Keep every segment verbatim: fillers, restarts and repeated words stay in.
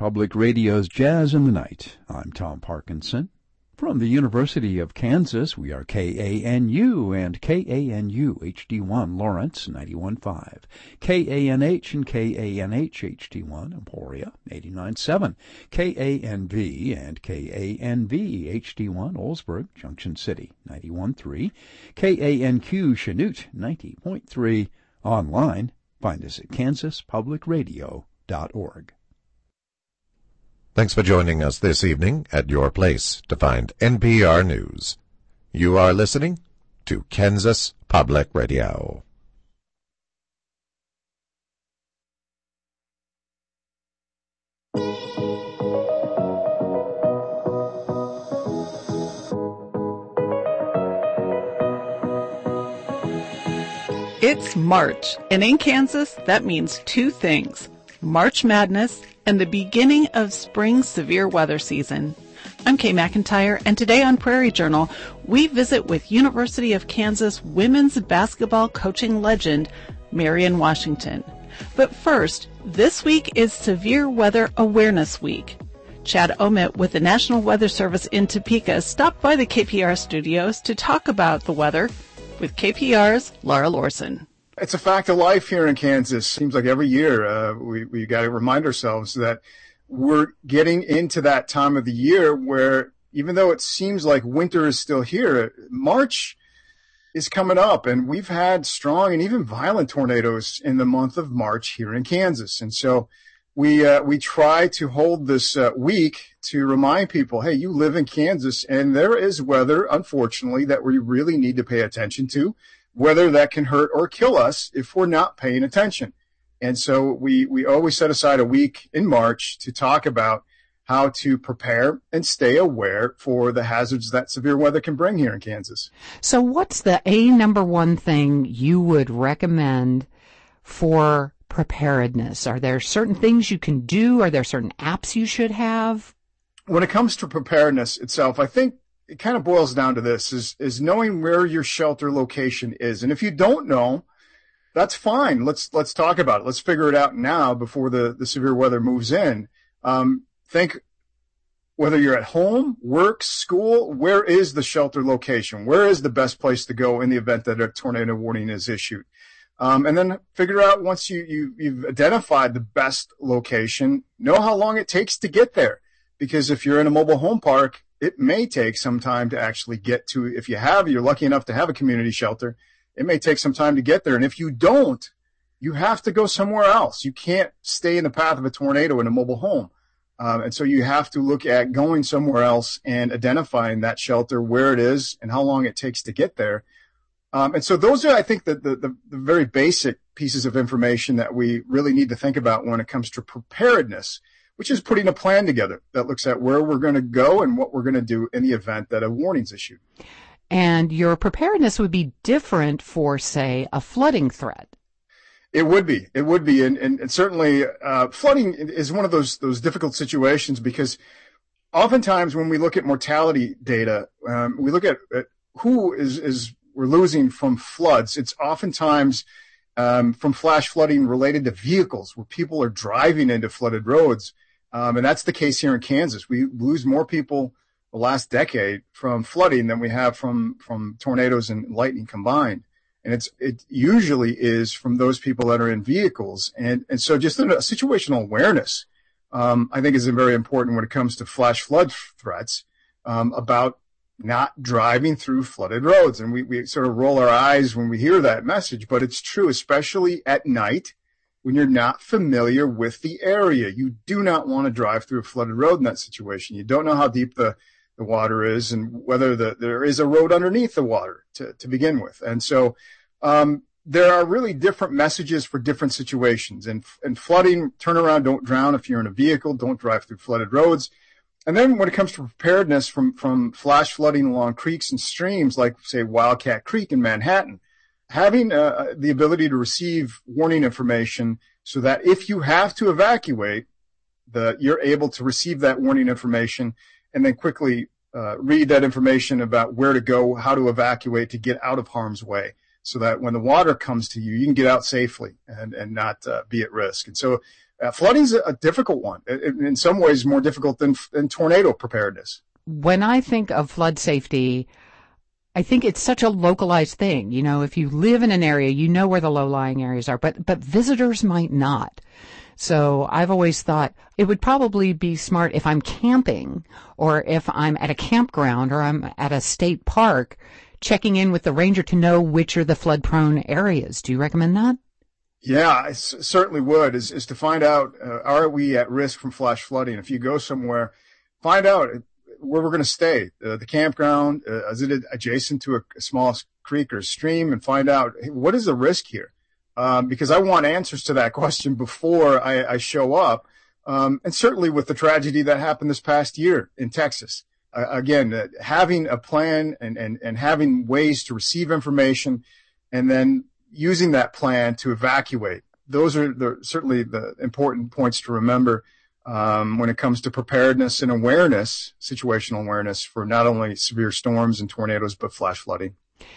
Public Radio's Jazz in the Night. I'm Tom Parkinson. From the University of Kansas, we are K A N U and K A N U H D one Lawrence ninety-one point five, K A N H and K A N H H D one Emporia eighty-nine point seven, K A N V and K A N V H D one Oldsburg, Junction City ninety-one point three, K A N Q Chanute ninety point three. Online, find us at kansas public radio dot org. Thanks for joining us this evening at your place to find N P R News. You are listening to Kansas Public Radio. It's March, and in Kansas, that means two things: March Madness and the beginning of spring severe weather season. I'm Kay McIntyre, and today on Prairie Journal, we visit with University of Kansas women's basketball coaching legend, Marion Washington. But first, this week is Severe Weather Awareness Week. Chad Omit with the National Weather Service in Topeka stopped by the K P R studios to talk about the weather with K P R's Laura Lorson. It's a fact of life here in Kansas. Seems like every year uh, we we got to remind ourselves that we're getting into that time of the year where, even though it seems like winter is still here, March is coming up, and we've had strong and even violent tornadoes in the month of March here in Kansas. And so we uh, we try to hold this uh, week to remind people, hey, you live in Kansas, and there is weather, unfortunately, that we really need to pay attention to, whether that can hurt or kill us if we're not paying attention. And so we, we always set aside a week in March to talk about how to prepare and stay aware for the hazards that severe weather can bring here in Kansas. So what's the A number one thing you would recommend for preparedness? Are there certain things you can do? Are there certain apps you should have? When it comes to preparedness itself, I think it kind of boils down to this, is, is knowing where your shelter location is. And if you don't know, that's fine. Let's, let's talk about it. Let's figure it out now before the, the severe weather moves in. Um, think whether you're at home, work, school, where is the shelter location? Where is the best place to go in the event that a tornado warning is issued? Um, and then figure out, once you, you, you've identified the best location, know how long it takes to get there. Because if you're in a mobile home park, it may take some time to actually get to, if you have, you're lucky enough to have a community shelter, it may take some time to get there. And if you don't, you have to go somewhere else. You can't stay in the path of a tornado in a mobile home. Um, and so you have to look at going somewhere else and identifying that shelter, where it is and how long it takes to get there. Um, and so those are, I think, the, the, the, the very basic pieces of information that we really need to think about when it comes to preparedness, which is putting a plan together that looks at where we're going to go and what we're going to do in the event that a warning's issued. And your preparedness would be different for, say, a flooding threat. It would be. It would be. And, and, and certainly uh, flooding is one of those those difficult situations, because oftentimes when we look at mortality data, um, we look at, at who is, is we're losing from floods. It's oftentimes um, from flash flooding related to vehicles, where people are driving into flooded roads. Um, and that's the case here in Kansas. We lose more people the last decade from flooding than we have from, from tornadoes and lightning combined. And it's, it usually is from those people that are in vehicles. And, and so just a situational awareness, um, I think is very important when it comes to flash flood threats, um, about not driving through flooded roads. And we, we sort of roll our eyes when we hear that message, but it's true, especially at night when you're not familiar with the area. You do not want to drive through a flooded road in that situation. You don't know how deep the, the water is and whether the, there is a road underneath the water to, to begin with. And so, um, there are really different messages for different situations. And, and flooding, turn around, don't drown. If you're in a vehicle, don't drive through flooded roads. And then when it comes to preparedness from, from flash flooding along creeks and streams, like, say, Wildcat Creek in Manhattan, having uh, the ability to receive warning information so that if you have to evacuate, the, you're able to receive that warning information and then quickly uh, read that information about where to go, how to evacuate to get out of harm's way, so that when the water comes to you, you can get out safely and, and not uh, be at risk. And so Uh, flooding's a, a difficult one. It, it, in some ways, more difficult than, than tornado preparedness. When I think of flood safety, I think it's such a localized thing. You know, if you live in an area, you know where the low-lying areas are, but, but visitors might not. So I've always thought it would probably be smart if I'm camping or if I'm at a campground or I'm at a state park, checking in with the ranger to know which are the flood-prone areas. Do you recommend that? Yeah, I s- certainly would, is, is to find out, uh, are we at risk from flash flooding? If you go somewhere, find out where we're going to stay. Uh, the campground, uh, is it adjacent to a, a small creek or stream, and find out, hey, what is the risk here? Um, because I want answers to that question before I, I show up. Um, and certainly with the tragedy that happened this past year in Texas. Uh, again, uh, having a plan and, and, and having ways to receive information and then using that plan to evacuate. Those are the, certainly the important points to remember um, when it comes to preparedness and awareness, situational awareness for not only severe storms and tornadoes, but flash flooding.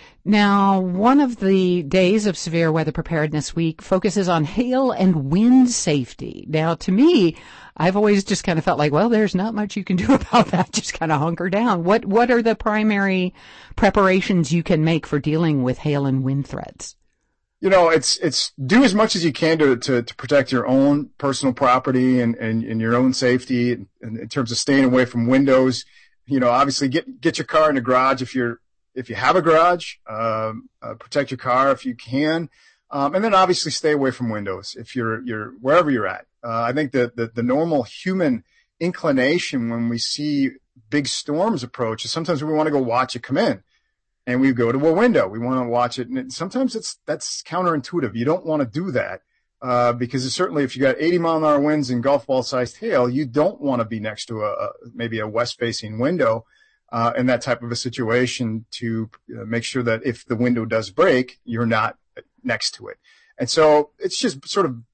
Now, one of the days of Severe Weather Preparedness Week focuses on hail and wind safety. Now, to me, I've always just kind of felt like, well, there's not much you can do about that. Just kind of hunker down. What what are the primary preparations you can make for dealing with hail and wind threats? You know, it's it's do as much as you can to to, to protect your own personal property and, and, and your own safety in, in terms of staying away from windows. You know, obviously get get your car in the garage if you're If you have a garage, um, uh, protect your car if you can, um, and then obviously stay away from windows if you're you're wherever you're at. Uh, I think that the, the normal human inclination when we see big storms approach is sometimes we want to go watch it come in, and we go to a window. We want to watch it, and it, sometimes it's that's counterintuitive. You don't want to do that uh, because certainly if you got eighty mile an hour winds and golf ball sized hail, you don't want to be next to a, a maybe a west facing window. Uh, in that type of a situation to uh, make sure that if the window does break, you're not next to it. And so it's just sort of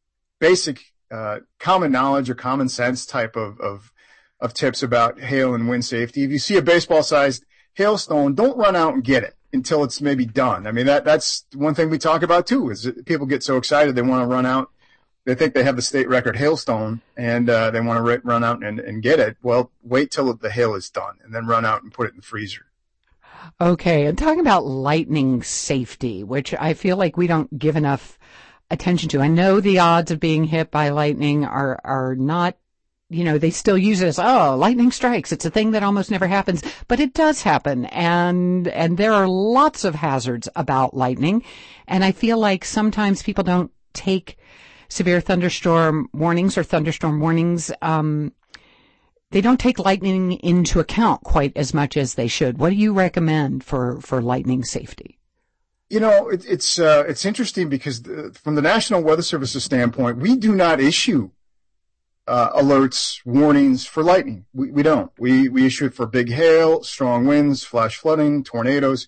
basic uh, common knowledge or common sense type of, of of tips about hail and wind safety. If you see a baseball-sized hailstone, don't run out and get it until it's maybe done. I mean, that that's one thing we talk about too, is that people get so excited they want to run out. They think they have the state record hailstone, and uh, they want to run out and, and get it. Well, wait till the hail is done, and then run out and put it in the freezer. Okay, and talking about lightning safety, which I feel like we don't give enough attention to. I know the odds of being hit by lightning are are not, you know, they still use it as, oh, lightning strikes. It's a thing that almost never happens, but it does happen, and and there are lots of hazards about lightning, and I feel like sometimes people don't take severe thunderstorm warnings or thunderstorm warnings, um, they don't take lightning into account quite as much as they should. What do you recommend for, for lightning safety? You know, it, it's uh, it's interesting because the, from the National Weather Service's standpoint, we do not issue uh, alerts, warnings for lightning. We we don't. We we issue it for big hail, strong winds, flash flooding, tornadoes.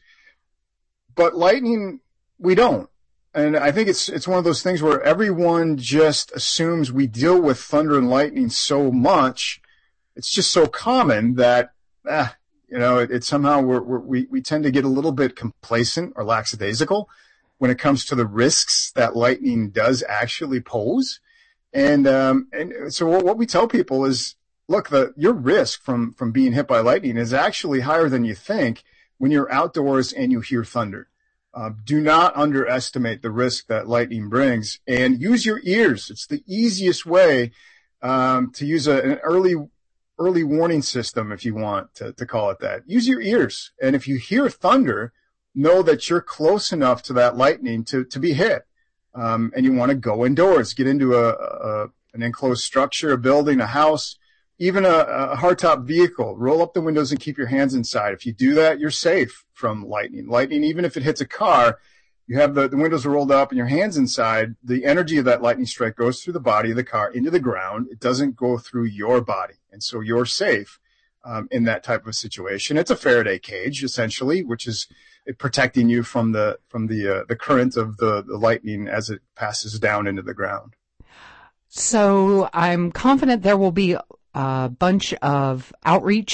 But lightning, we don't. And I think it's it's one of those things where everyone just assumes we deal with thunder and lightning so much, it's just so common that, ah, you know, it, it somehow we're, we're, we we tend to get a little bit complacent or lackadaisical when it comes to the risks that lightning does actually pose. And um, and so what, what we tell people is, look, the your risk from from being hit by lightning is actually higher than you think when you're outdoors and you hear thunder. Uh, do not underestimate the risk that lightning brings, and use your ears. It's the easiest way um, to use a, an early early warning system, if you want to, to call it that. Use your ears, and if you hear thunder, know that you're close enough to that lightning to, to be hit. Um, and you want to go indoors, get into a, a an enclosed structure, a building, a house, even a, a hardtop vehicle. Roll up the windows and keep your hands inside. If you do that, you're safe from lightning. Lightning, even if it hits a car, you have the, the windows rolled up and your hands inside. The energy of that lightning strike goes through the body of the car into the ground. It doesn't go through your body. And so you're safe um, in that type of situation. It's a Faraday cage, essentially, which is protecting you from the from the uh, the current of the, the lightning as it passes down into the ground. So I'm confident there will be a bunch of outreach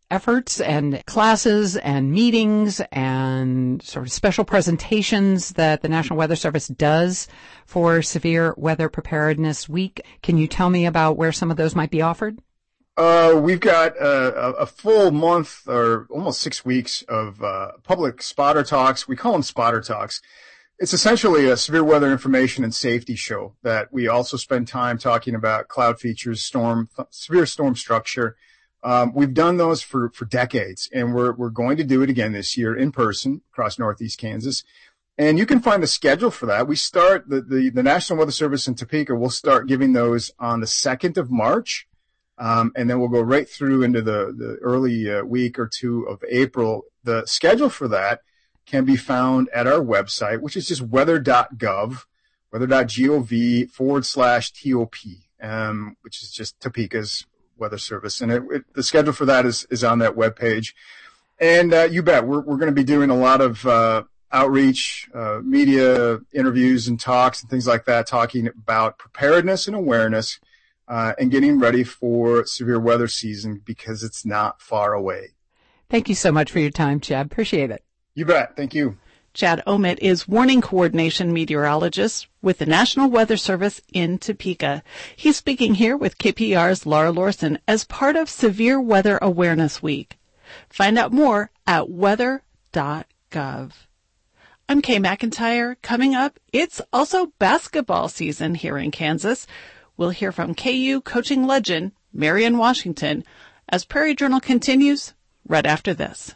efforts and classes and meetings and sort of special presentations that the National Weather Service does for Severe Weather Preparedness Week. Can you tell me about where some of those might be offered? Uh, we've got a, a full month or almost six weeks of uh, public spotter talks. We call them spotter talks. It's essentially a severe weather information and safety show that we also spend time talking about cloud features, storm, severe storm structure. Um, we've done those for, for decades, and we're we're going to do it again this year in person across Northeast Kansas. And you can find the schedule for that. We start, the, the, the National Weather Service in Topeka will start giving those on the second of March. Um, and then we'll go right through into the, the early uh, week or two of April. The schedule for that can be found at our website, which is just weather dot gov, weather dot gov forward slash TOP, um, which is just Topeka's Weather Service. And it, it, the schedule for that is, is on that webpage. And uh, you bet, we're, we're going to be doing a lot of uh, outreach, uh, media interviews and talks and things like that, talking about preparedness and awareness. Uh, and getting ready for severe weather season because it's not far away. Thank you so much for your time, Chad. Appreciate it. You bet. Thank you. Chad Omit is warning coordination meteorologist with the National Weather Service in Topeka. He's speaking here with K P R's Laura Lorson as part of Severe Weather Awareness Week. Find out more at weather dot gov. I'm Kay McIntyre. Coming up, it's also basketball season here in Kansas. We'll hear from K U coaching legend Marion Washington as Prairie Journal continues right after this.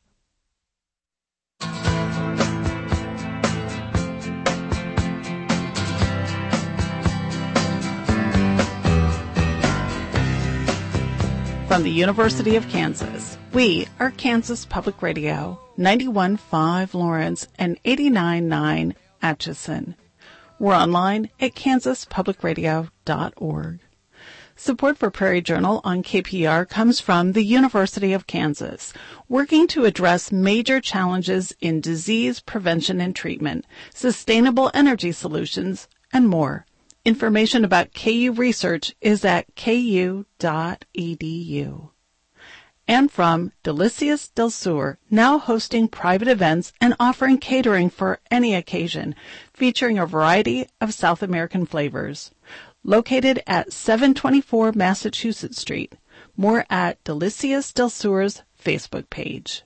From the University of Kansas, we are Kansas Public Radio, ninety-one point five Lawrence and eighty-nine point nine Atchison. We're online at kansas public radio dot org. Support for Prairie Journal on K P R comes from the University of Kansas, working to address major challenges in disease prevention and treatment, sustainable energy solutions, and more. Information about K U research is at k u dot e d u. And from Delicias del Sur, now hosting private events and offering catering for any occasion, featuring a variety of South American flavors. Located at seven twenty-four Massachusetts Street. More at Delicias del Sur's Facebook page.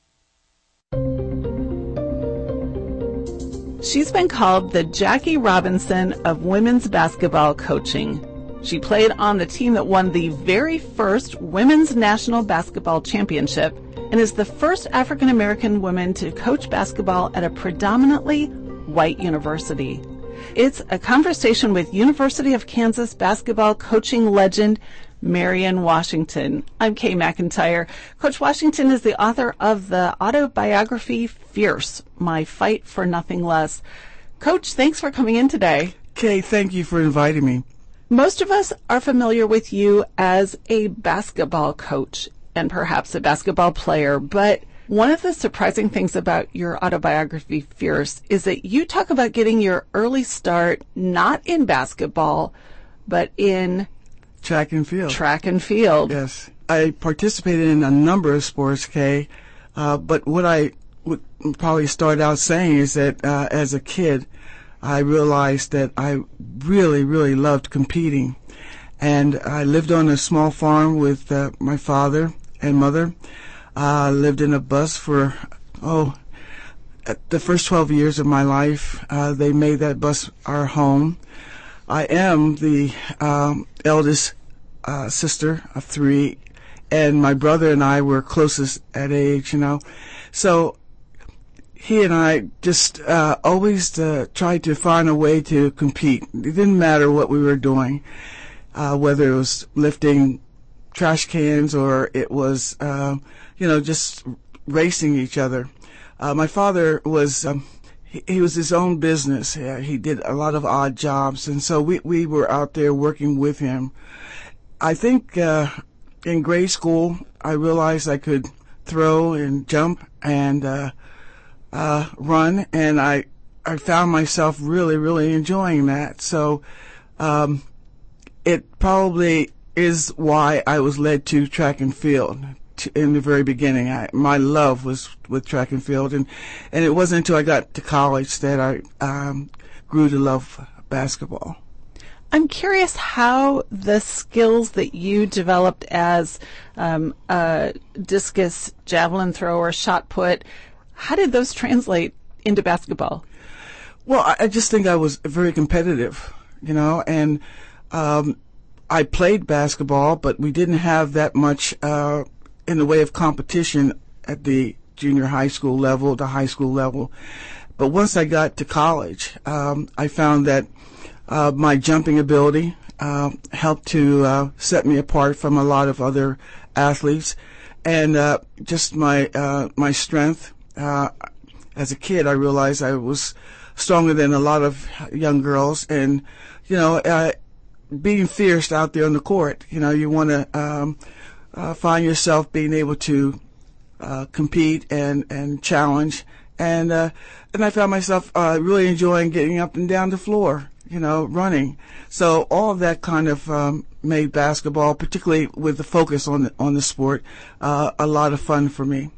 She's been called the Jackie Robinson of women's basketball coaching. She played on the team that won the very first Women's National Basketball Championship and is the first African-American woman to coach basketball at a predominantly white university. It's a conversation with University of Kansas basketball coaching legend Marion Washington. I'm Kay McIntyre. Coach Washington is the author of the autobiography Fierce, My Fight for Nothing Less. Coach, thanks for coming in today. Kay, thank you for inviting me. Most of us are familiar with you as a basketball coach and perhaps a basketball player, but one of the surprising things about your autobiography, Fierce, is that you talk about getting your early start not in basketball, but in track and field. Track and field. Yes. I participated in a number of sports, Kay, uh, but what I would probably start out saying is that uh, as a kid, I realized that I really, really loved competing. And I lived on a small farm with uh, my father and mother. I uh, lived in a bus for, oh, the first twelve years of my life. Uh, they made that bus our home. I am the um, eldest uh, sister of three, and my brother and I were closest at age, you know. So he and I just uh, always uh, tried to find a way to compete. It didn't matter what we were doing, uh, whether it was lifting trash cans or it was, uh, you know, just racing each other. Uh, my father was, um, he, he was his own business. Yeah, he did a lot of odd jobs, and so we, we were out there working with him. I think uh, in grade school, I realized I could throw and jump and uh, uh, run, and I I found myself really, really enjoying that. So um, it probably is why I was led to track and field, to, in the very beginning. I, my love was with track and field, and, and it wasn't until I got to college that I um, grew to love basketball. I'm curious how the skills that you developed as um, a discus, javelin thrower, shot put, how did those translate into basketball? Well, I, I just think I was very competitive, you know, and um, I played basketball, but we didn't have that much uh, in the way of competition at the junior high school level, the high school level. But once I got to college, um, I found that Uh, my jumping ability uh, helped to uh, set me apart from a lot of other athletes, and uh, just my uh, my strength. Uh, as a kid, I realized I was stronger than a lot of young girls, and you know, uh, being fierce out there on the court. You know, you want to um, uh, find yourself being able to uh, compete and and challenge, and uh, and I found myself uh, really enjoying getting up and down the floor. You know, running. So all of that kind of um, made basketball, particularly with the focus on the, on the sport, uh, a lot of fun for me.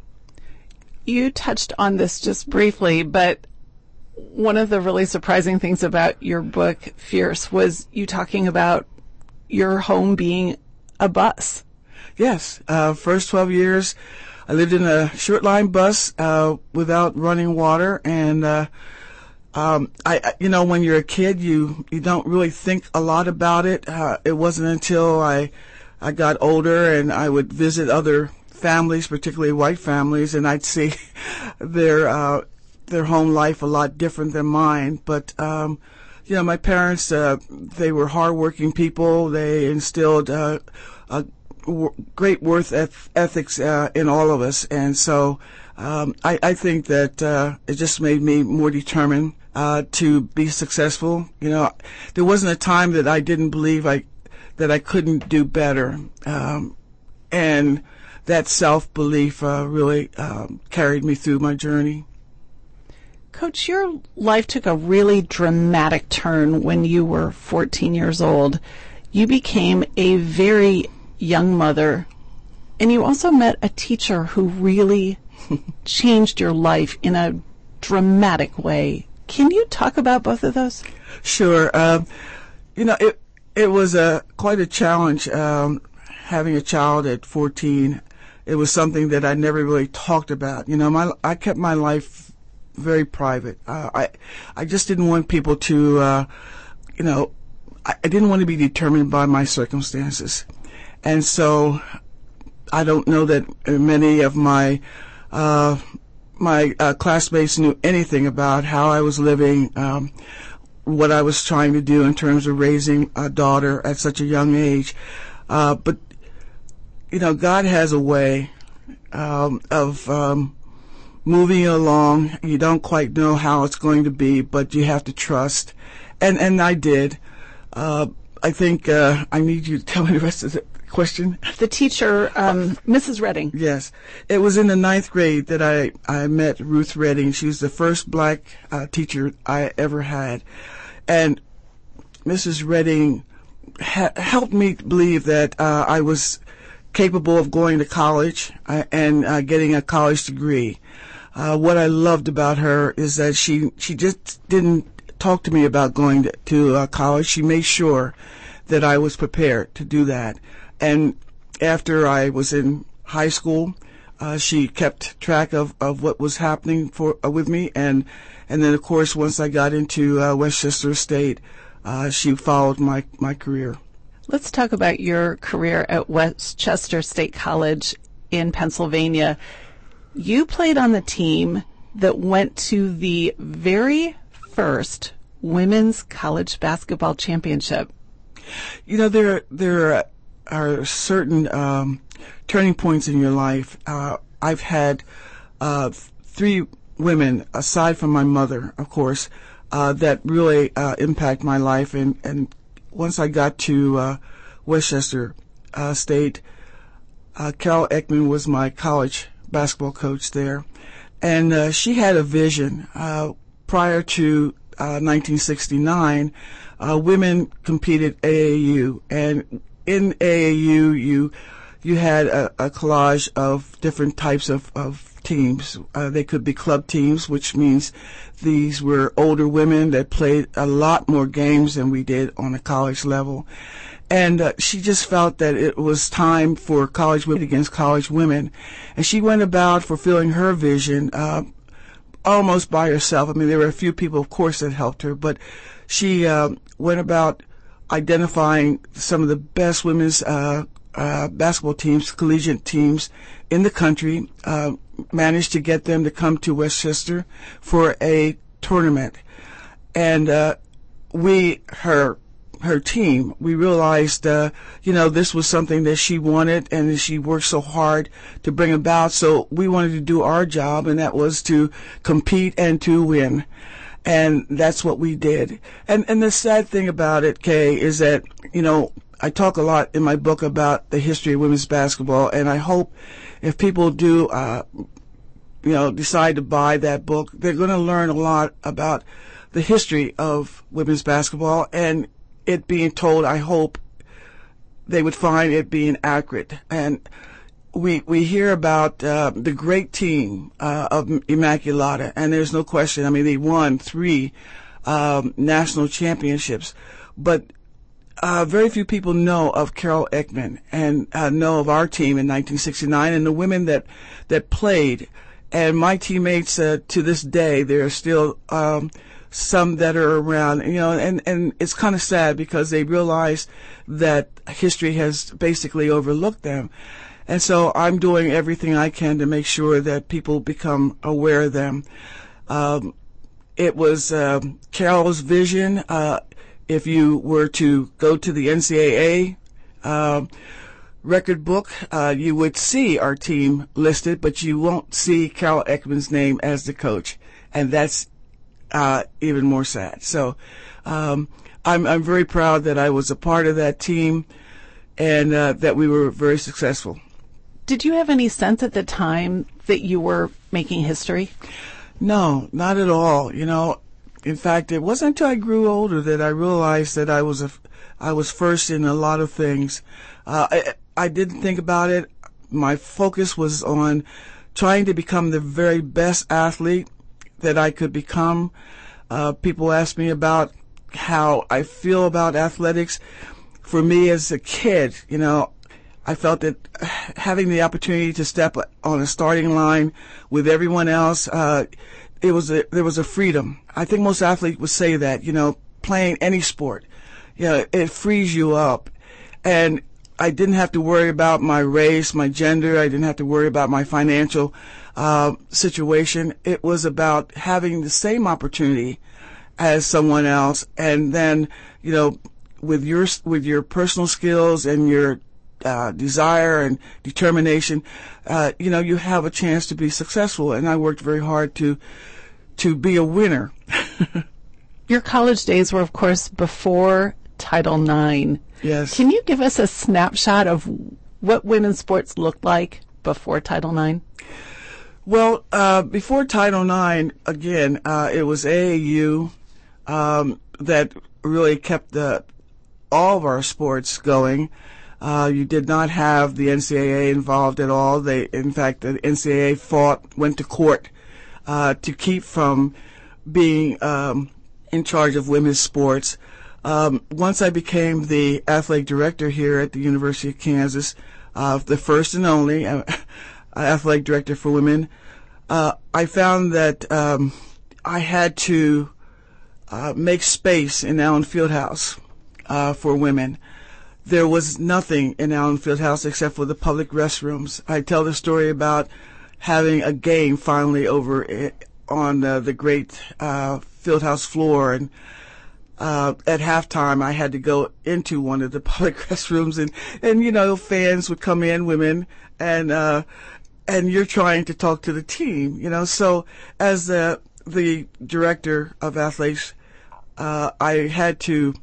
You touched on this just briefly, but one of the really surprising things about your book, Fierce, was you talking about your home being a bus. Yes. Uh, first twelve years, I lived in a short line bus uh, without running water, and uh, Um, I, you know, when you're a kid, you, you don't really think a lot about it. Uh, it wasn't until I, I got older and I would visit other families, particularly white families, and I'd see their, uh, their home life a lot different than mine. But, um, you know, my parents, uh, they were hardworking people. They instilled, uh, a w- great worth eth- ethics, uh, in all of us. And so, um, I, I think that, uh, it just made me more determined Uh, to be successful. You know, there wasn't a time that I didn't believe I, that I couldn't do better. Um, and that self-belief, uh, really, um, carried me through my journey. Coach, your life took a really dramatic turn when you were fourteen years old. You became a very young mother, and you also met a teacher who really changed your life in a dramatic way. Can you talk about both of those? Sure. Um, you know, it it was a quite a challenge um, having a child at fourteen. It was something that I never really talked about. You know, my I kept my life very private. Uh, I I just didn't want people to, uh, you know, I, I didn't want to be determined by my circumstances, and so I don't know that many of my uh, my uh, classmates knew anything about how I was living, um, what I was trying to do in terms of raising a daughter at such a young age. Uh, but, you know, God has a way um, of um, moving along. You don't quite know how it's going to be, but you have to trust. And, and I did. Uh, I think uh, I need you to tell me the rest of the question. The teacher, um, Missus Redding. Yes. It was in the ninth grade that I, I met Ruth Redding. She was the first black uh, teacher I ever had. And Missus Redding ha- helped me believe that uh, I was capable of going to college uh, and uh, getting a college degree. Uh, what I loved about her is that she, she just didn't talk to me about going to, to uh, college. She made sure that I was prepared to do that. And after I was in high school, uh, she kept track of, of what was happening for uh, with me. And and then, of course, once I got into uh, Westchester State, uh, she followed my, my career. Let's talk about your career at Westchester State College in Pennsylvania. You played on the team that went to the very first women's college basketball championship. You know, there there are are certain um, turning points in your life. Uh, I've had uh, three women, aside from my mother, of course, uh, that really uh, impact my life. And, and once I got to uh, Westchester uh, State, uh, Carol Ekman was my college basketball coach there. And uh, she had a vision. Uh, prior to uh, nineteen sixty-nine, uh, women competed A A U. And in A A U, you you had a, a collage of different types of, of teams. Uh, they could be club teams, which means these were older women that played a lot more games than we did on a college level. And uh, she just felt that it was time for college women against college women. And she went about fulfilling her vision uh, almost by herself. I mean, there were a few people, of course, that helped her, but she uh, went about identifying some of the best women's uh, uh, basketball teams, collegiate teams in the country, uh, managed to get them to come to Westchester for a tournament. And uh, we, her her team, we realized, uh, you know, this was something that she wanted and she worked so hard to bring about. So we wanted to do our job, and that was to compete and to win. And that's what we did. And and the sad thing about it, Kay, is that, you know, I talk a lot in my book about the history of women's basketball, and I hope if people do, uh, you know, decide to buy that book, they're going to learn a lot about the history of women's basketball, and it being told, I hope they would find it being accurate. And we we hear about uh, the great team uh, of Immaculata, and there's no question. I mean, they won three um, national championships, but uh, very few people know of Carol Ekman and uh, know of our team in nineteen sixty-nine and the women that that played. And my teammates uh, to this day, there are still um, some that are around, you know, and, and it's kind of sad because they realize that history has basically overlooked them. And so I'm doing everything I can to make sure that people become aware of them. Um, it was uh, Carol's vision. Uh, if you were to go to the N C double A uh, record book, uh, you would see our team listed, but you won't see Carol Ekman's name as the coach. And that's uh, even more sad. So um, I'm, I'm very proud that I was a part of that team and uh, that we were very successful. Did you have any sense at the time that you were making history? No, not at all. You know, in fact, it wasn't until I grew older that I realized that I was a, I was first in a lot of things. Uh, I, I didn't think about it. My focus was on trying to become the very best athlete that I could become. Uh, people ask me about how I feel about athletics. For me as a kid, you know, I felt that having the opportunity to step on a starting line with everyone else, uh, it was a, there was a freedom. I think most athletes would say that, you know, playing any sport, you know, it frees you up. And I didn't have to worry about my race, my gender. I didn't have to worry about my financial uh, situation. It was about having the same opportunity as someone else. And then, you know, with your, with your personal skills and your Uh, desire and determination, uh, you know, you have a chance to be successful. And I worked very hard to to be a winner. Your college days were, of course, before Title nine. Yes. Can you give us a snapshot of what women's sports looked like before Title nine? Well, uh, before Title nine, again, uh, it was A A U um, that really kept the, all of our sports going. Uh, you did not have the N C double A involved at all. They, in fact, the N C double A fought, went to court uh, to keep from being um, in charge of women's sports. Um, once I became the athletic director here at the University of Kansas, uh, the first and only uh, athletic director for women, uh, I found that um, I had to uh, make space in Allen Fieldhouse uh, for women. There was nothing in Allen Fieldhouse except for the public restrooms. I tell the story about having a game finally over on uh, the great uh, Fieldhouse floor, and uh, at halftime I had to go into one of the public restrooms, and, and you know, fans would come in, women, and uh, and you're trying to talk to the team, you know. So as the the director of athletics, uh, I had to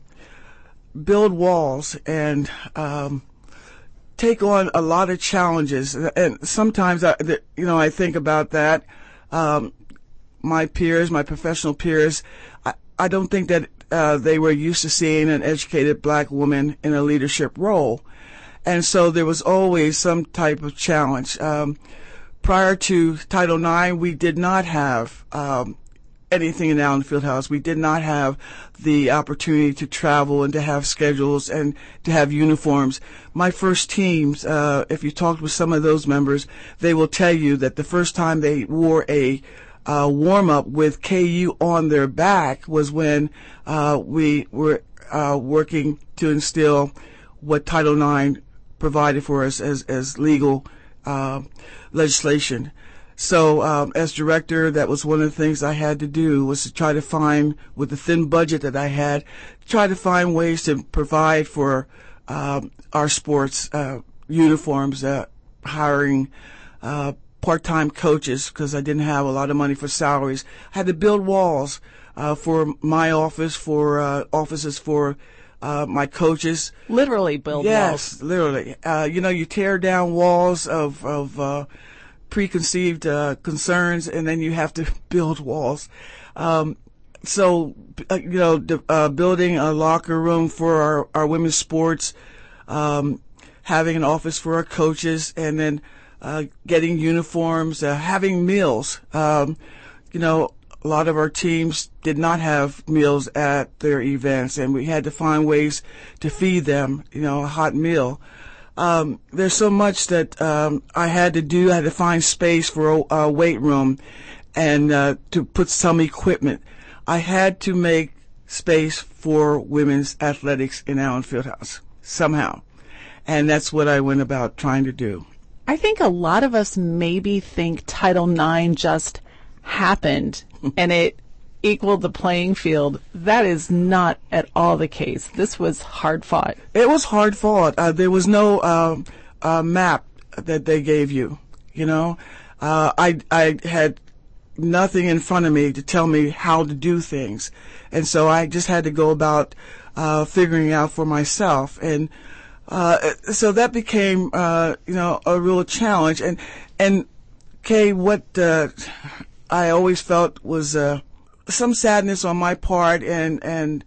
build walls and um, take on a lot of challenges. And sometimes, I, you know, I think about that. Um, my peers, my professional peers, I, I don't think that uh, they were used to seeing an educated black woman in a leadership role. And so there was always some type of challenge. Um, prior to Title nine, we did not have um, anything in Allen Fieldhouse. We did not have the opportunity to travel and to have schedules and to have uniforms. My first teams, uh, if you talked with some of those members, they will tell you that the first time they wore a uh, warm-up with K U on their back was when uh, we were uh, working to instill what Title nine provided for us as, as legal uh, legislation. So um, as director, that was one of the things I had to do, was to try to find, with the thin budget that I had, try to find ways to provide for um, our sports uh, uniforms, uh, hiring uh, part-time coaches, because I didn't have a lot of money for salaries. I had to build walls uh, for my office, for uh, offices for uh, my coaches. Literally build yes, walls. Yes, literally. Uh, you know, you tear down walls of, of uh, preconceived uh, concerns, and then you have to build walls. Um, so, uh, you know, d- uh, building a locker room for our, our women's sports, um, having an office for our coaches, and then uh, getting uniforms, uh, having meals. Um, you know, a lot of our teams did not have meals at their events, and we had to find ways to feed them, you know, a hot meal. Um, there's so much that um, I had to do. I had to find space for a, a weight room and uh, to put some equipment. I had to make space for women's athletics in Allen Fieldhouse somehow. And that's what I went about trying to do. I think a lot of us maybe think Title nine just happened and it equaled the playing field. That is not at all the case. This was hard fought. It was hard fought. Uh, there was no uh, uh, map that they gave you. You know, uh, I I had nothing in front of me to tell me how to do things, and so I just had to go about uh, figuring out for myself. And uh, so that became uh, you know a real challenge. And and Kay, what uh, I always felt was Uh, some sadness on my part, and and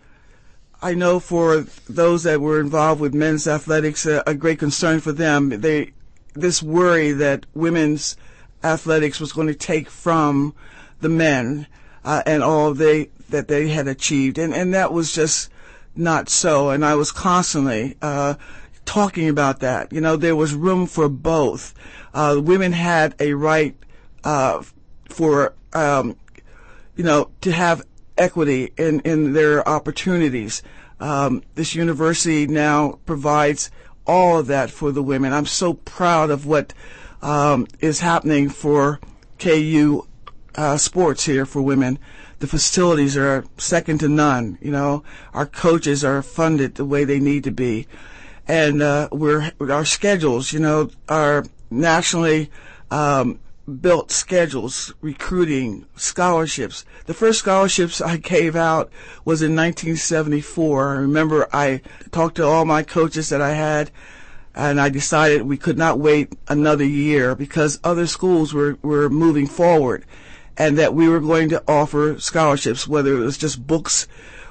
I know for those that were involved with men's athletics, uh, a great concern for them. They this worry that women's athletics was going to take from the men uh, and all they that they had achieved, and and that was just not so. And I was constantly uh, talking about that. You know, there was room for both. Uh, women had a right uh, for um, you know, to have equity in, in their opportunities. Um, this university now provides all of that for the women. I'm so proud of what um, is happening for K U uh, sports here for women. The facilities are second to none. You know, our coaches are funded the way they need to be, and uh, we're our schedules, you know, are nationally um, built schedules, recruiting, scholarships. The first scholarships I gave out was in nineteen seventy-four. I remember I talked to all my coaches that I had, and I decided we could not wait another year because other schools were, were moving forward, and that we were going to offer scholarships, whether it was just books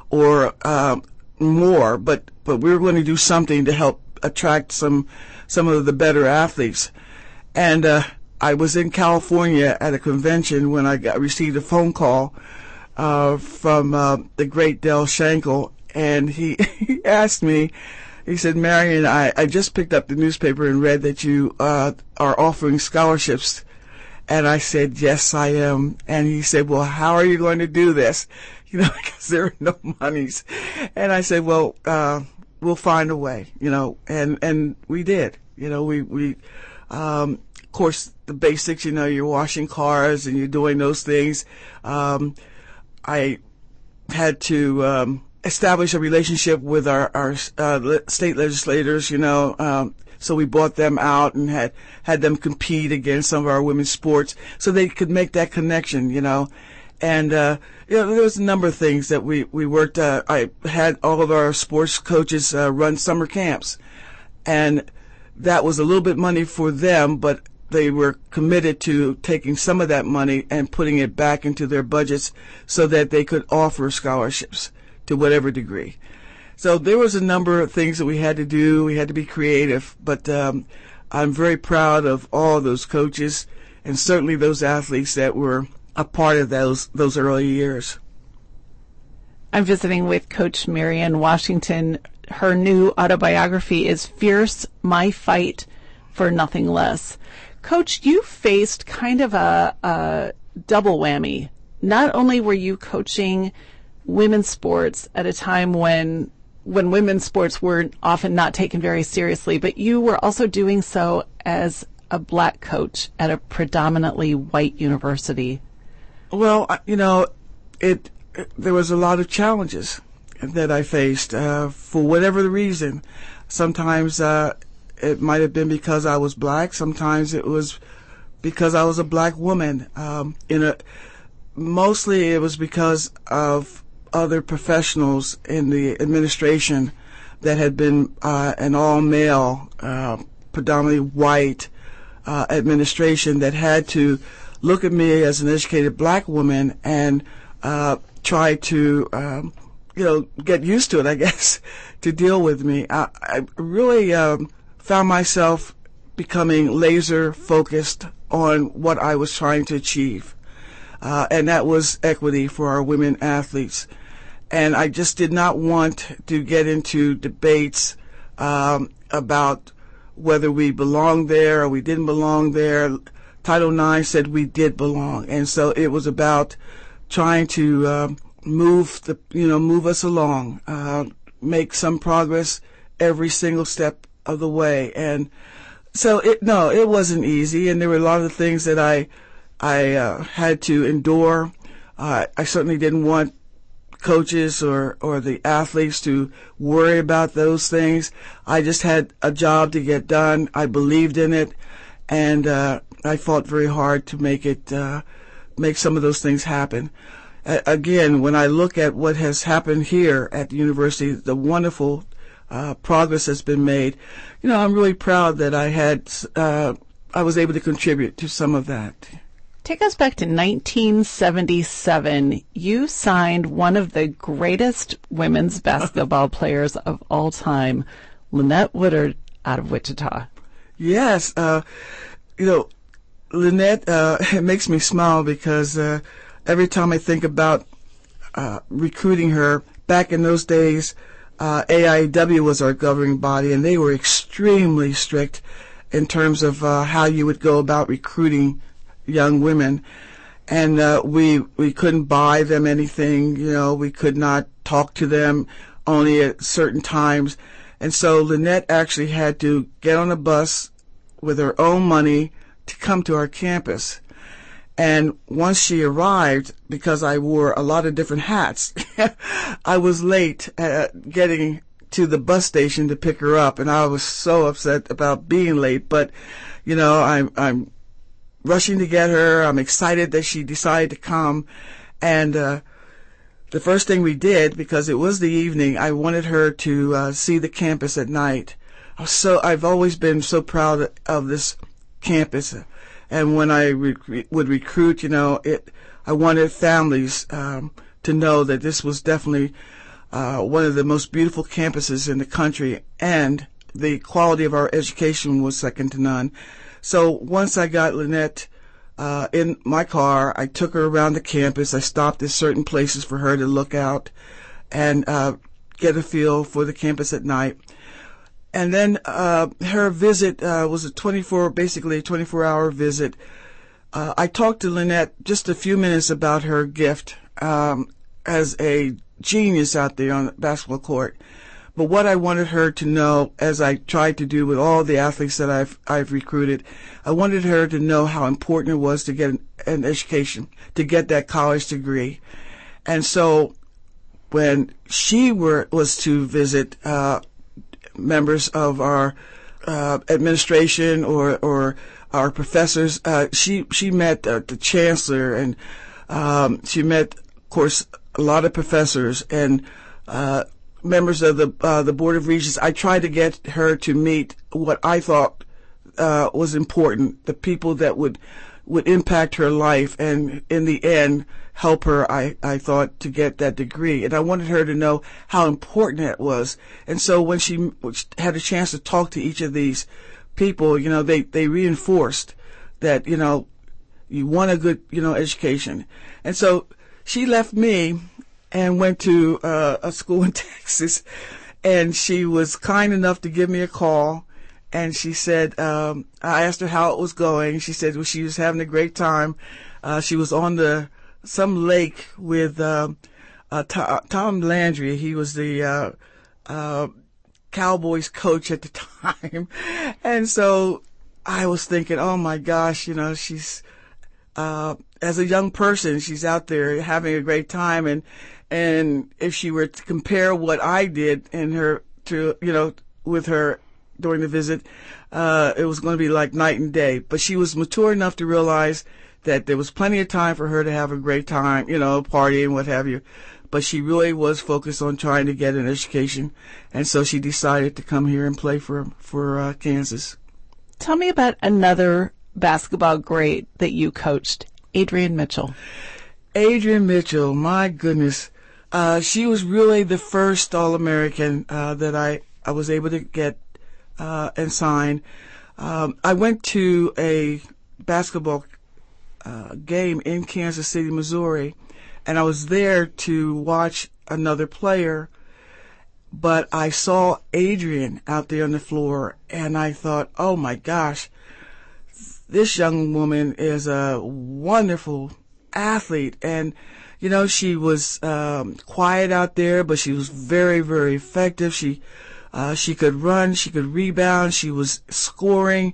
or um, more, but, but we were going to do something to help attract some some of the better athletes. And uh I was in California at a convention when I got, received a phone call uh, from uh, the great Del Schenkel, and he, he asked me, he said, Marion, I, I just picked up the newspaper and read that you uh, are offering scholarships. And I said, yes, I am. And he said, well, how are you going to do this? You know, because there are no monies. And I said, well, uh, we'll find a way, you know, and, and we did. You know, we, we um, of course, the basics, you know, you're washing cars and you're doing those things. Um, I had to um, establish a relationship with our, our uh, state legislators, you know, um, so we brought them out and had, had them compete against some of our women's sports so they could make that connection, you know. And, uh, you know, there was a number of things that we, we worked, uh, I had all of our sports coaches uh, run summer camps. And that was a little bit money for them, but they were committed to taking some of that money and putting it back into their budgets so that they could offer scholarships to whatever degree. So there was a number of things that we had to do. We had to be creative, but um, I'm very proud of all those coaches and certainly those athletes that were a part of those those early years. I'm visiting with Coach Marianne Washington. Her new autobiography is Fierce, My Fight for Nothing Less. Coach, you faced kind of a, a double whammy. Not only were you coaching women's sports at a time when when women's sports were often not taken very seriously, but you were also doing so as a black coach at a predominantly white university. Well, you know, it, it there was a lot of challenges that I faced uh, for whatever the reason. Sometimes uh, it might have been because I was black. Sometimes it was because I was a black woman. Um, in a mostly it was because of other professionals in the administration that had been uh, an all-male, uh, predominantly white uh, administration that had to look at me as an educated black woman and uh, try to, um, you know, get used to it, I guess, to deal with me. I, I really um, found myself becoming laser focused on what I was trying to achieve, uh, and that was equity for our women athletes. And I just did not want to get into debates um, about whether we belonged there or we didn't belong there. Title nine said we did belong, and so it was about trying to uh, move the, you know, move us along, uh, make some progress every single step of the way. And so it, no, it wasn't easy, and there were a lot of things that I, I uh, had to endure. Uh, I certainly didn't want coaches or, or the athletes to worry about those things. I just had a job to get done. I believed in it, and uh, I fought very hard to make it, uh, make some of those things happen. Uh, again, when I look at what has happened here at the university, the wonderful uh, progress that's been made, you know, I'm really proud that I had, uh, I was able to contribute to some of that. Take us back to nineteen seventy-seven. You signed one of the greatest women's basketball players of all time, Lynette Woodard, out of Wichita. Yes. Uh, you know, Lynette, uh, it makes me smile because uh, every time I think about uh, recruiting her, back in those days, uh, A I W was our governing body, and they were extremely strict in terms of uh, how you would go about recruiting young women. And uh, we we couldn't buy them anything, you know, we could not talk to them only at certain times. And so Lynette actually had to get on a bus with her own money to come to our campus. And once she arrived, because I wore a lot of different hats, I was late at getting to the bus station to pick her up, and I was so upset about being late. But, you know, I'm I'm rushing to get her. I'm excited that she decided to come. And uh, the first thing we did, because it was the evening, I wanted her to uh, see the campus at night. I was so I've always been so proud of this campus. And when I re- would recruit, you know, it, I wanted families um, to know that this was definitely uh, one of the most beautiful campuses in the country, and the quality of our education was second to none. So once I got Lynette uh, in my car, I took her around the campus. I stopped at certain places for her to look out and uh, get a feel for the campus at night. And then uh, her visit uh, was a twenty-four, basically a twenty-four hour visit. Uh, I talked to Lynette just a few minutes about her gift um, as a genius out there on the basketball court. But what I wanted her to know, as I tried to do with all the athletes that I've I've recruited, I wanted her to know how important it was to get an, an education, to get that college degree. And so when she were was to visit uh, members of our uh, administration or or our professors, uh, she she met uh, the chancellor, and um, she met, of course, a lot of professors and uh, members of the uh, the Board of Regents. I tried to get her to meet what I thought uh, was important, the people that would would impact her life, and in the end help her, I, I thought, to get that degree. And I wanted her to know how important that was. And so when she had a chance to talk to each of these people, you know, they, they reinforced that, you know, you want a good, you know, education. And so she left me and went to uh, a school in Texas, and she was kind enough to give me a call. And she said, um, I asked her how it was going. She said, well, she was having a great time. Uh, she was on the, some lake with, uh, uh, Tom Landry. He was the, uh, uh, Cowboys coach at the time. And so I was thinking, oh my gosh, you know, she's, uh, as a young person, she's out there having a great time. And, and if she were to compare what I did in her to, you know, with her, during the visit, uh, it was going to be like night and day. But she was mature enough to realize that there was plenty of time for her to have a great time, you know, party and what have you. But she really was focused on trying to get an education. And so she decided to come here and play for, for, uh, Kansas. Tell me about another basketball great that you coached, Adrian Mitchell. Adrian Mitchell, my goodness. Uh, she was really the first All-American, uh, that I, I was able to get Uh, and sign. Um, I went to a basketball uh, game in Kansas City, Missouri, and I was there to watch another player, but I saw Adrian out there on the floor, and I thought, oh my gosh, this young woman is a wonderful athlete. And, you know, she was um, quiet out there, but she was very, very effective. She Uh, she could run, she could rebound, she was scoring,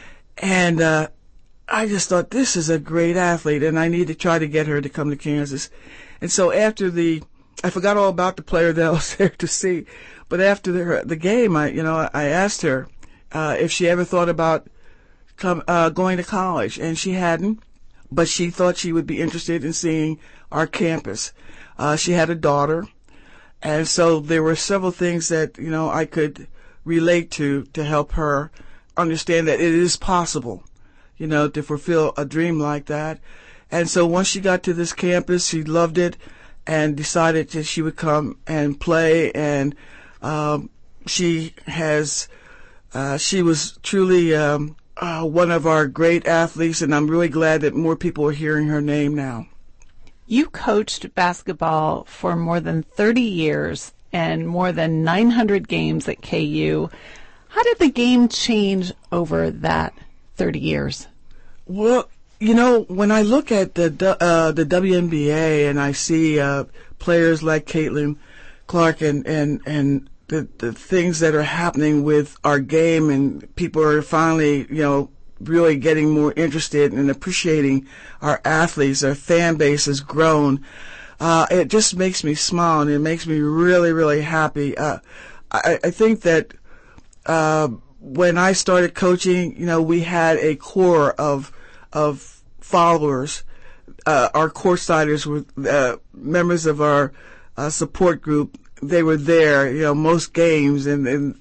and uh, I just thought, this is a great athlete, and I need to try to get her to come to Kansas. And so after the, I forgot all about the player that I was there to see, but after the, the game, I, you know, I asked her uh, if she ever thought about come, uh, going to college, and she hadn't, but she thought she would be interested in seeing our campus. Uh, she had a daughter. And so there were several things that, you know, I could relate to to help her understand that it is possible, you know, to fulfill a dream like that. And so once she got to this campus, she loved it and decided that she would come and play. And um, she has, uh, she was truly um, uh, one of our great athletes, and I'm really glad that more people are hearing her name now. You coached basketball for more than thirty years and more than nine hundred games at K U. How did the game change over that thirty years? Well, you know, when I look at the uh, the W N B A and I see uh, players like Caitlin Clark and, and, and the, the things that are happening with our game, and people are finally, you know, really getting more interested and appreciating our athletes, our fan base has grown. Uh, it just makes me smile, and it makes me really, really happy. Uh, I, I think that, uh, when I started coaching, you know, we had a core of, of followers. Uh, our courtsiders were, uh, members of our, uh, support group. They were there, you know, most games, and, and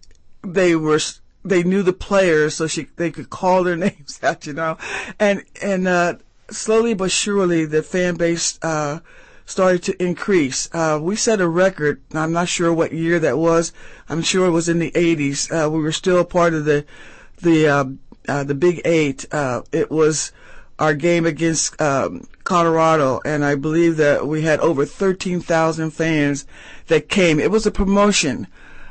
they were, they knew the players, so she, they could call their names out, you know. And, and, uh, slowly but surely the fan base, uh, started to increase. Uh, we set a record. I'm not sure what year that was. I'm sure it was in the eighties. Uh, we were still a part of the, the, uh, uh, the Big Eight. Uh, it was our game against, um, Colorado, and I believe that we had over thirteen thousand fans that came. It was a promotion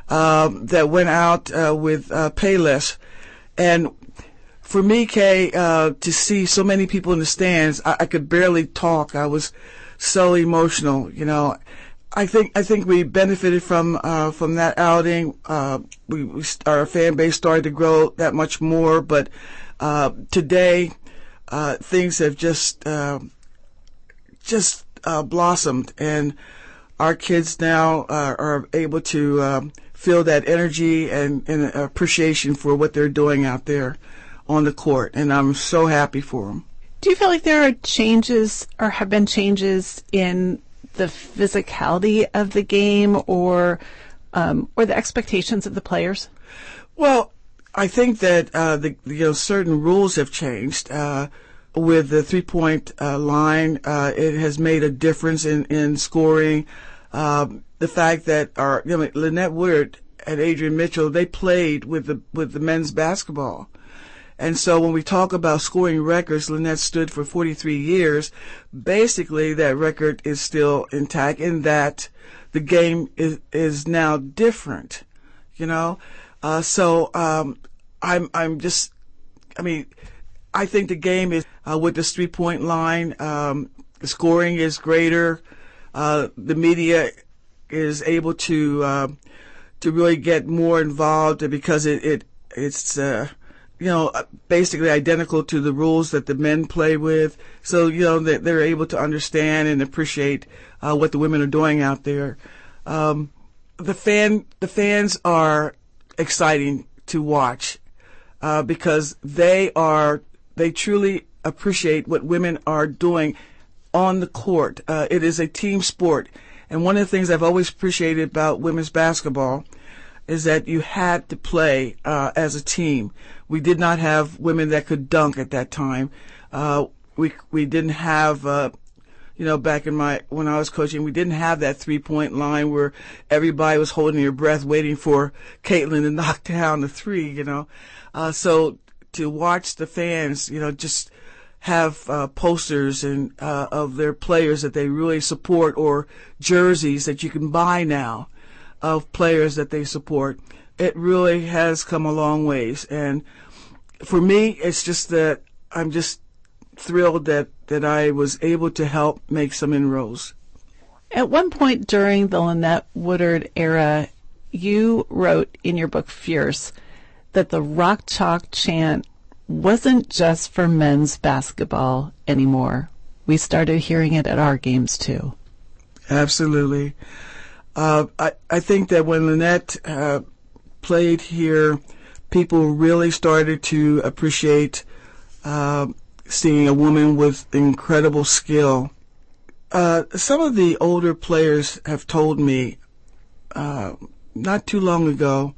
Um, that went out uh, with uh, Payless. And for me, Kay, uh, to see so many people in the stands, I, I could barely talk. I was so emotional, you know. I think I think we benefited from uh, from that outing. Uh, we, we our fan base started to grow that much more. But uh, today, uh, things have just uh, just uh, blossomed, and our kids now uh, are able to um, feel that energy and, and appreciation for what they're doing out there on the court, and I'm so happy for them. Do you feel like there are changes, or have been changes, in the physicality of the game, or um, or the expectations of the players? Well, I think that uh, the you know certain rules have changed. Uh, with the three-point uh, line. Uh, it has made a difference in, in scoring. Um, the fact that our, you know, Lynette Woodard and Adrian Mitchell, they played with the, with the men's basketball. And so when we talk about scoring records, Lynette stood for forty-three years. Basically, that record is still intact in that the game is, is now different, you know? Uh, so, um, I'm, I'm just, I mean, I think the game is, uh, with this three-point line, um, the scoring is greater. Uh, the media is able to, uh, to really get more involved because it, it, it's, uh, you know, basically identical to the rules that the men play with. So, you know, that they're able to understand and appreciate uh, what the women are doing out there. Um, the fan, the fans are exciting to watch uh, because they are, they truly appreciate what women are doing on the court. Uh, it is a team sport. And one of the things I've always appreciated about women's basketball is that you had to play uh, as a team. We did not have women that could dunk at that time. Uh, we we didn't have, uh, you know, back in my when I was coaching, we didn't have that three-point line where everybody was holding their breath, waiting for Caitlin to knock down the three. You know, uh, so to watch the fans, you know, just have uh, posters and uh, of their players that they really support, or jerseys that you can buy now of players that they support. It really has come a long ways. And for me, it's just that I'm just thrilled that, that I was able to help make some inroads. At one point during the Lynette Woodard era, you wrote in your book Fierce that the Rock Chalk chant wasn't just for men's basketball anymore. We started hearing it at our games too. Absolutely. Uh, I, I think that when Lynette uh, played here, people really started to appreciate uh, seeing a woman with incredible skill. Uh, some of the older players have told me uh, not too long ago,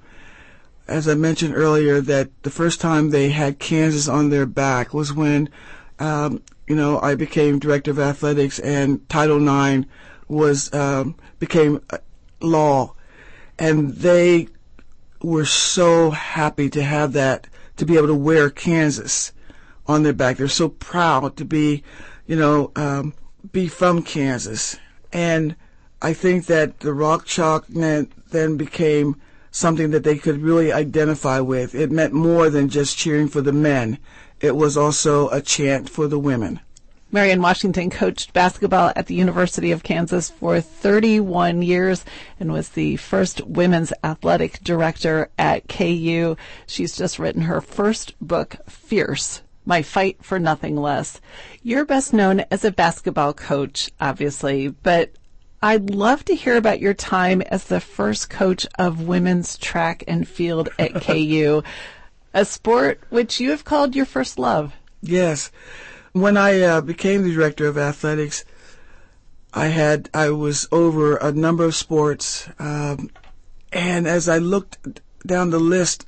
as I mentioned earlier, that the first time they had Kansas on their back was when, um, you know, I became director of athletics and Title nine was um, became law, and they were so happy to have that, to be able to wear Kansas on their back. They're so proud to be, you know, um, be from Kansas. And I think that the Rock Chalk meant then became something that they could really identify with. It meant more than just cheering for the men. It was also a chant for the women. Marion Washington coached basketball at the University of Kansas for thirty-one years and was the first women's athletic director at K U. She's just written her first book, Fierce, My Fight for Nothing Less. You're best known as a basketball coach, obviously, but I'd love to hear about your time as the first coach of women's track and field at K U, a sport which you have called your first love. Yes. When I uh, became the director of athletics, I had I was over a number of sports, um, and as I looked down the list,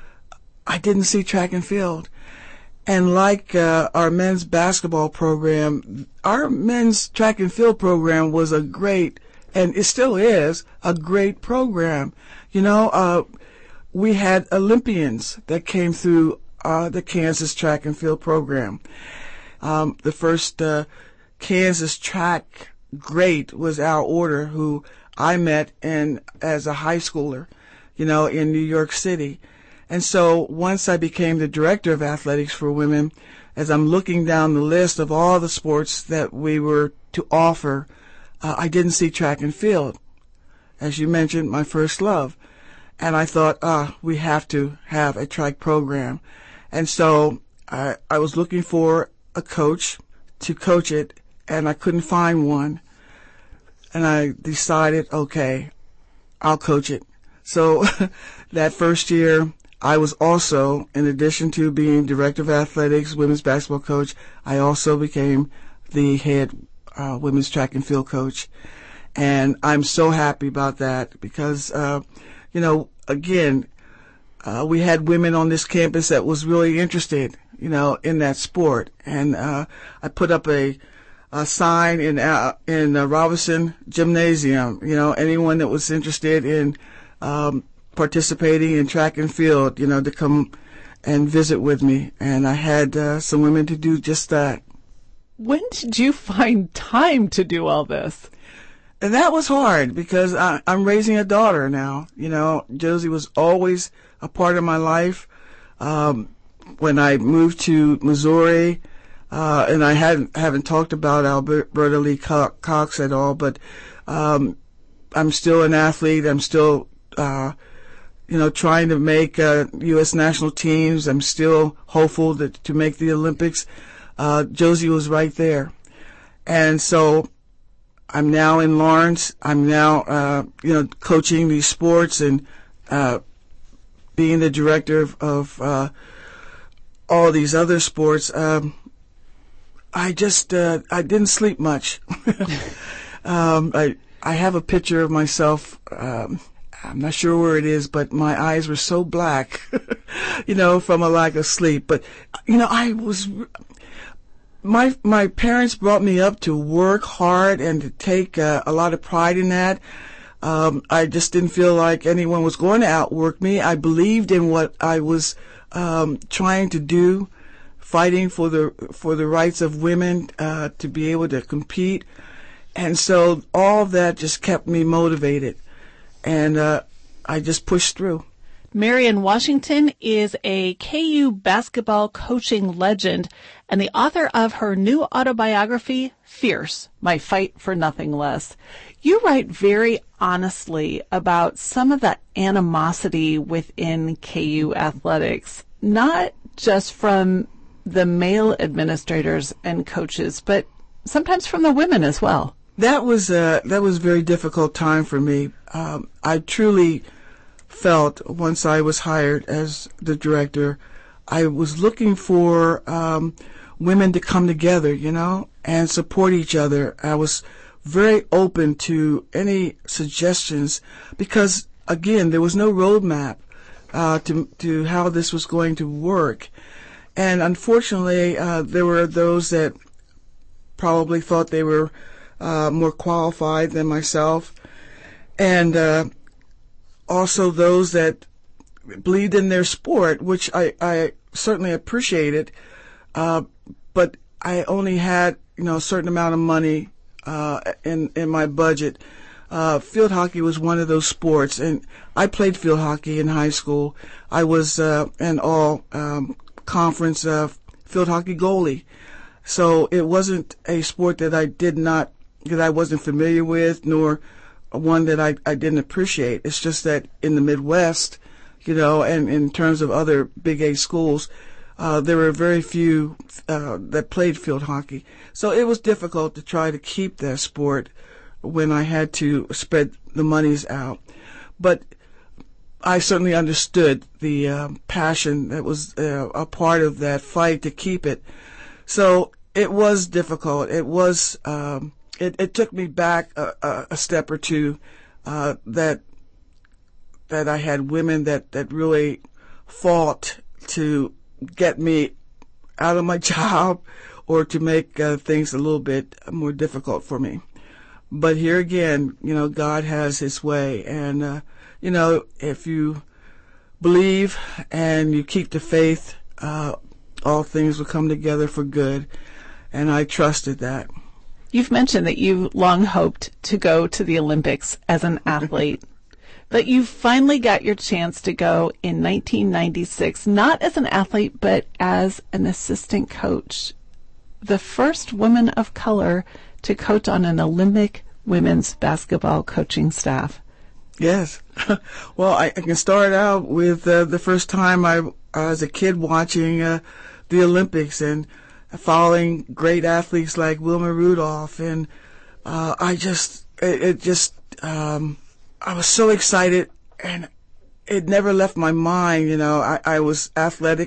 I didn't see track and field. And like uh, our men's basketball program, our men's track and field program was a great, and it still is, a great program. You know, uh, we had Olympians that came through uh, the Kansas track and field program. Um, the first uh, Kansas track great was Al Order, who I met in as a high schooler, you know, in New York City. And so once I became the director of athletics for women, as I'm looking down the list of all the sports that we were to offer, uh, I didn't see track and field. As you mentioned, my first love. And I thought, ah, we have to have a track program. And so I, I was looking for a coach to coach it, and I couldn't find one. And I decided, okay, I'll coach it. So that first year, I was also, in addition to being director of athletics, women's basketball coach, I also became the head uh, women's track and field coach. And I'm so happy about that because, uh, you know, again, uh, we had women on this campus that was really interested. you know, in that sport. And uh, I put up a, a sign in uh, in uh, Robinson Gymnasium. You know, anyone that was interested in um, participating in track and field, you know, to come and visit with me. And I had uh, some women to do just that. When did you find time to do all this? And that was hard because I, I'm raising a daughter now. You know, Josie was always a part of my life. Um, when I moved to Missouri, uh, and I hadn't, haven't talked about Alberta Lee Co- Cox at all, but um, I'm still an athlete. I'm still, uh, you know, trying to make uh, U S national teams. I'm still hopeful that, to make the Olympics. Uh, Josie was right there. And so I'm now in Lawrence. I'm now, uh, you know, coaching these sports and uh, being the director of, of uh, all these other sports. Um, I just, uh, I didn't sleep much. um, I, I have a picture of myself. Um, I'm not sure where it is, but my eyes were so black, you know, from a lack of sleep. But, you know, I was, my, my parents brought me up to work hard and to take uh, a lot of pride in that. Um, I just didn't feel like anyone was going to outwork me. I believed in what I was um, trying to do, fighting for the for the rights of women uh, to be able to compete, and so all of that just kept me motivated, and uh, I just pushed through. Marion Washington is a K U basketball coaching legend and the author of her new autobiography, Fierce, My Fight for Nothing Less. You write very honestly about some of the animosity within K U athletics, not just from the male administrators and coaches, but sometimes from the women as well. That was uh, that was a very difficult time for me. Um, I truly felt once I was hired as the director, I was looking for um, women to come together, you know, and support each other. I was very open to any suggestions because, again, there was no roadmap uh, to to how this was going to work. And unfortunately, uh, there were those that probably thought they were uh, more qualified than myself. And uh, also those that believed in their sport, which I, I certainly appreciated, uh, but I only had, you know, a certain amount of money uh, in in my budget. Uh, field hockey was one of those sports, and I played field hockey in high school. I was uh, an all um, conference uh, field hockey goalie, so it wasn't a sport that I did not that I wasn't familiar with, nor one that I, I didn't appreciate. It's just that in the Midwest, you know, and in terms of other Big A schools, uh, there were very few uh, that played field hockey. So it was difficult to try to keep that sport when I had to spread the monies out. But I certainly understood the uh, passion that was uh, a part of that fight to keep it. So it was difficult. It was... Um, It, it took me back a, a, a step or two, uh, that, that I had women that, that really fought to get me out of my job or to make uh, things a little bit more difficult for me. But here again, you know, God has His way. And, uh, you know, if you believe and you keep the faith, uh, all things will come together for good. And I trusted that. You've mentioned that you long hoped to go to the Olympics as an athlete, but you finally got your chance to go in nineteen ninety-six, not as an athlete, but as an assistant coach. The first woman of color to coach on an Olympic women's basketball coaching staff. Yes. Well, I, I can start out with uh, the first time I, I was a kid watching uh, the Olympics and following great athletes like Wilma Rudolph, and uh, I just, it, it just, um, I was so excited, and it never left my mind. You know, I, I was athletic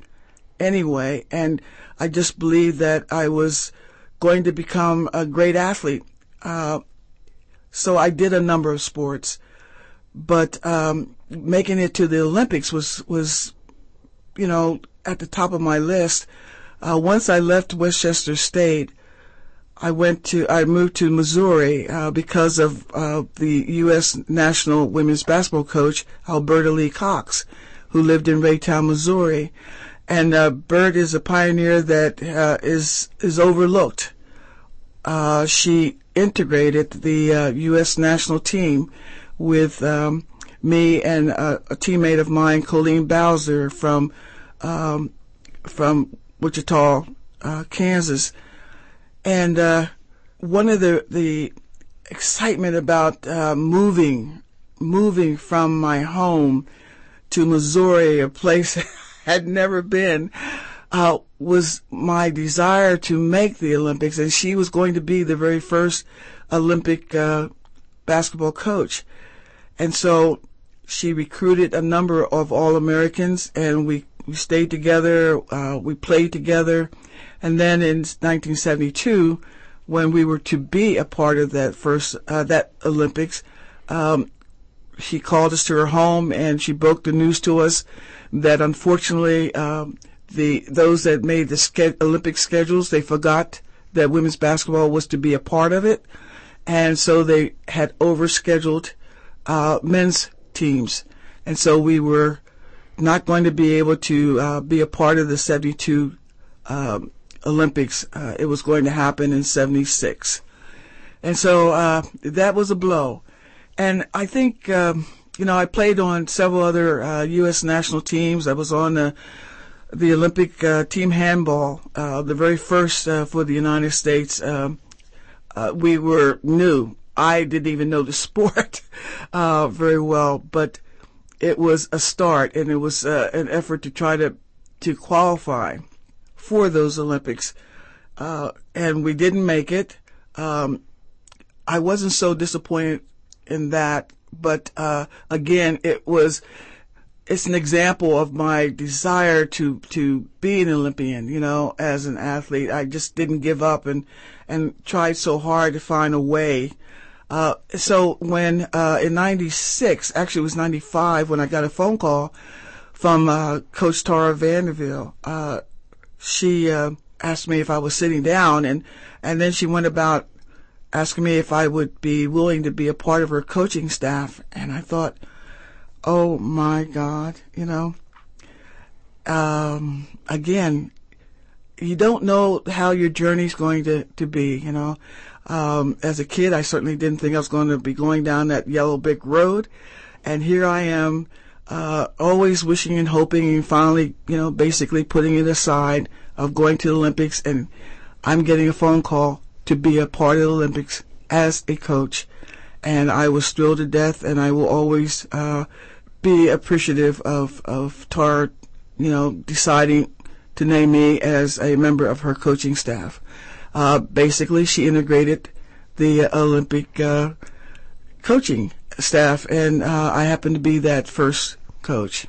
anyway, and I just believed that I was going to become a great athlete. Uh, so I did a number of sports, but um, making it to the Olympics was was, you know, at the top of my list. Uh, once I left Westchester State, I went to, I moved to Missouri, uh, because of, uh, the U S national women's basketball coach, Alberta Lee Cox, who lived in Raytown, Missouri. And, uh, Bert is a pioneer that, uh, is, is overlooked. Uh, she integrated the, uh, U S national team with, um, me and uh, a teammate of mine, Colleen Bowser from, um, from Wichita, uh, Kansas. And uh, one of the the excitement about uh, moving, moving from my home to Missouri, a place I had never been, uh, was my desire to make the Olympics. And she was going to be the very first Olympic uh, basketball coach. And so she recruited a number of All-Americans, and we, we stayed together, uh, we played together. And then in nineteen seventy-two, when we were to be a part of that first, uh, that Olympics, um, she called us to her home and she broke the news to us that unfortunately, um, the, those that made the ske- Olympic schedules, they forgot that women's basketball was to be a part of it. And so they had overscheduled, uh, men's teams. And so we were not going to be able to, uh, be a part of the seventy-two, um, Olympics. Uh, it was going to happen in seventy-six. And so, uh, that was a blow. And I think, um, you know, I played on several other, uh, U S national teams. I was on the, the Olympic, uh, team handball, uh, the very first, uh, for the United States. Um, uh, we were new. I didn't even know the sport, uh, very well, but it was a start, and it was, uh, an effort to try to, to qualify for those Olympics, uh, and we didn't make it. Um, I wasn't so disappointed in that, but, uh, again, it was, it's an example of my desire to, to be an Olympian, you know, as an athlete. I just didn't give up and, and tried so hard to find a way. Uh, so when, uh, in ninety-six, actually it was ninety-five, when I got a phone call from, uh, Coach Tara Vanderville, uh, she uh, asked me if I was sitting down, and, and then she went about asking me if I would be willing to be a part of her coaching staff. And I thought, oh my God, you know, um, again, you don't know how your journey's going to, to be, you know. Um, as a kid, I certainly didn't think I was going to be going down that yellow brick road. And here I am, Uh, always wishing and hoping, and finally, you know, basically putting it aside of going to the Olympics, and I'm getting a phone call to be a part of the Olympics as a coach, and I was thrilled to death, and I will always uh, be appreciative of of Tara, you know, deciding to name me as a member of her coaching staff. Uh, basically, she integrated the Olympic uh, coaching staff, and uh, I happened to be that first coach.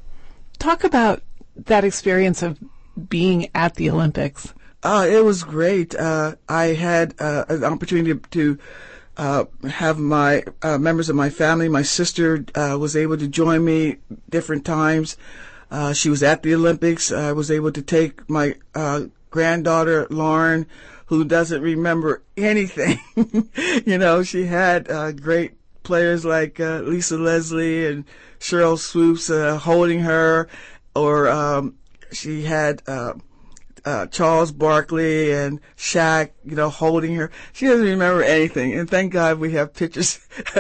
Talk about that experience of being at the Olympics. Uh, it was great. Uh, I had uh, an opportunity to uh, have my uh, members of my family. My sister uh, was able to join me different times. Uh, she was at the Olympics. I was able to take my uh, granddaughter, Lauren, who doesn't remember anything. You know, she had uh, great players like uh, Lisa Leslie and Cheryl Swoops uh, holding her, or um, she had uh, uh, Charles Barkley and Shaq, you know, holding her. She doesn't remember anything, and thank God we have pictures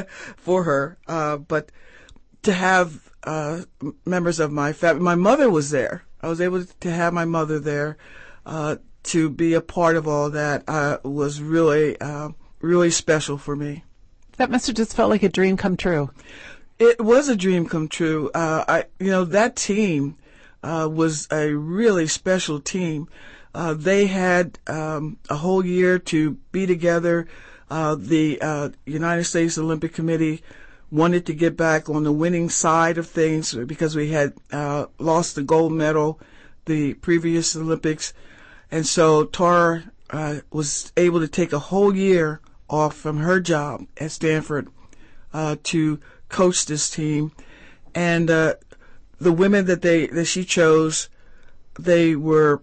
for her. Uh, but to have uh, members of my family, my mother was there. I was able to have my mother there uh, to be a part of all that. Uh, was really, uh, really special for me. That must have just felt like a dream come true. It was a dream come true. Uh, I, you know, that team, uh, was a really special team. Uh, they had, um, a whole year to be together. Uh, the, uh, United States Olympic Committee wanted to get back on the winning side of things because we had, uh, lost the gold medal the previous Olympics. And so Tara, uh, was able to take a whole year off from her job at Stanford uh, to coach this team, and uh, the women that they that she chose they were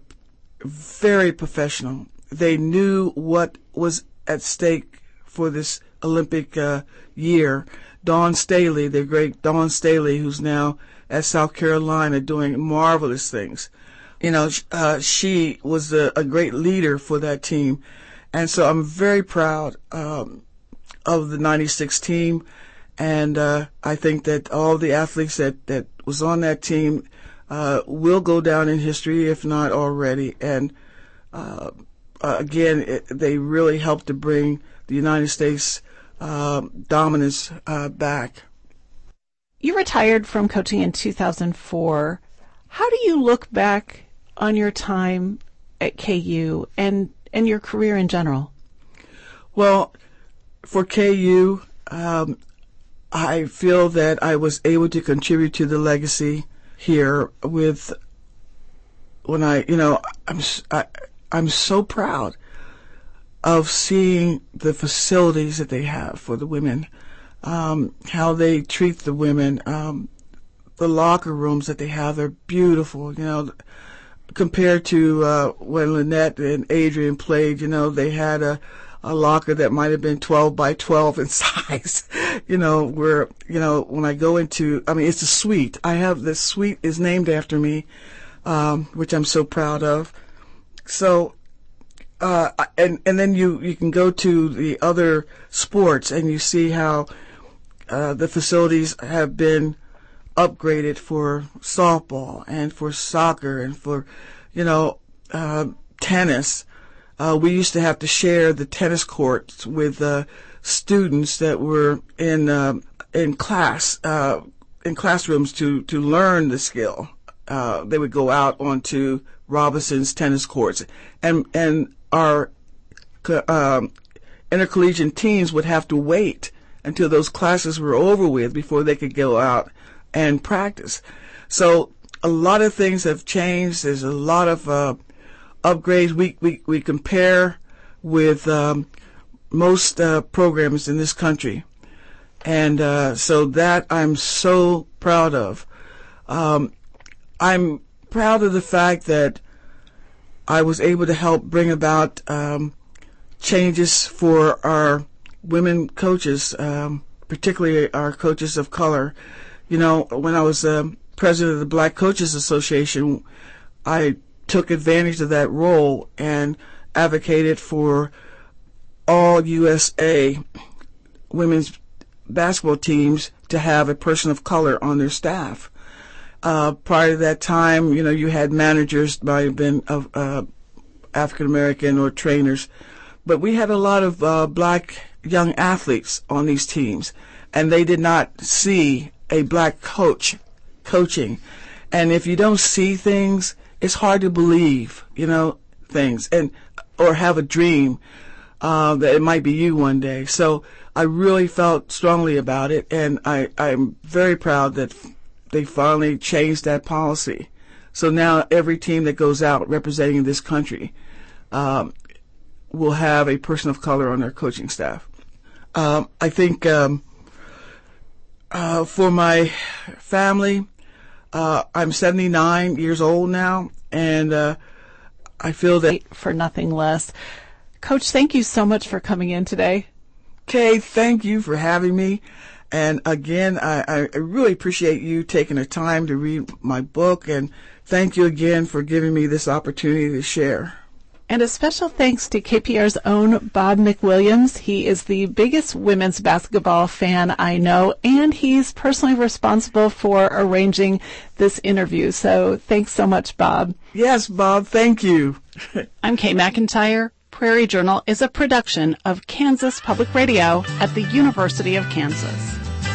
very professional. They knew what was at stake for this Olympic uh, year. Dawn Staley, the great Dawn Staley, who's now at South Carolina doing marvelous things. You know, uh, she was a, a great leader for that team. And so I'm very proud um, of the ninety-six team. And uh, I think that all the athletes that, that was on that team uh, will go down in history, if not already. And uh, uh, again, it, they really helped to bring the United States uh, dominance uh, back. You retired from coaching in two thousand four. How do you look back on your time at K U and, and your career in general? Well, for K U, um, I feel that I was able to contribute to the legacy here with when I, you know, I'm I, I'm so proud of seeing the facilities that they have for the women, um, how they treat the women, um, the locker rooms that they have. They're beautiful, you know, compared to uh, when Lynette and Adrian played. You know, they had a a locker that might have been twelve by twelve in size, you know, where, you know, when I go into, I mean, it's a suite. I have, the suite is named after me, um, which I'm so proud of. So, uh, and, and then you, you can go to the other sports and you see how, uh, the facilities have been upgraded for softball and for soccer and for, you know, uh, tennis. Uh, we used to have to share the tennis courts with uh, students that were in uh, in class uh, in classrooms to to learn the skill. Uh, they would go out onto Robinson's tennis courts, and and our um, intercollegiate teams would have to wait until those classes were over with before they could go out and practice. So a lot of things have changed. There's a lot of uh, upgrades. We, we, we compare with um, most uh, programs in this country. And uh, so that I'm so proud of. Um, I'm proud of the fact that I was able to help bring about um, changes for our women coaches, um, particularly our coaches of color. You know, when I was uh, president of the Black Coaches Association, I took advantage of that role and advocated for all U S A women's basketball teams to have a person of color on their staff. Uh, prior to that time, you know, you had managers might have been of uh, African American or trainers, but we had a lot of uh, black young athletes on these teams, and they did not see a black coach coaching. And if you don't see things, it's hard to believe, you know, things, and or have a dream uh, that it might be you one day. So I really felt strongly about it, and I, I'm very proud that they finally changed that policy. So now every team that goes out representing this country um, will have a person of color on their coaching staff. Um, I think um, uh, for my family, Uh, I'm seventy-nine years old now, and uh, I feel that... For nothing less. Coach, thank you so much for coming in today. Kay, thank you for having me. And again, I, I really appreciate you taking the time to read my book, and thank you again for giving me this opportunity to share. And a special thanks to K P R's own Bob McWilliams. He is the biggest women's basketball fan I know, and he's personally responsible for arranging this interview. So thanks so much, Bob. Yes, Bob, thank you. I'm Kay McIntyre. Prairie Journal is a production of Kansas Public Radio at the University of Kansas.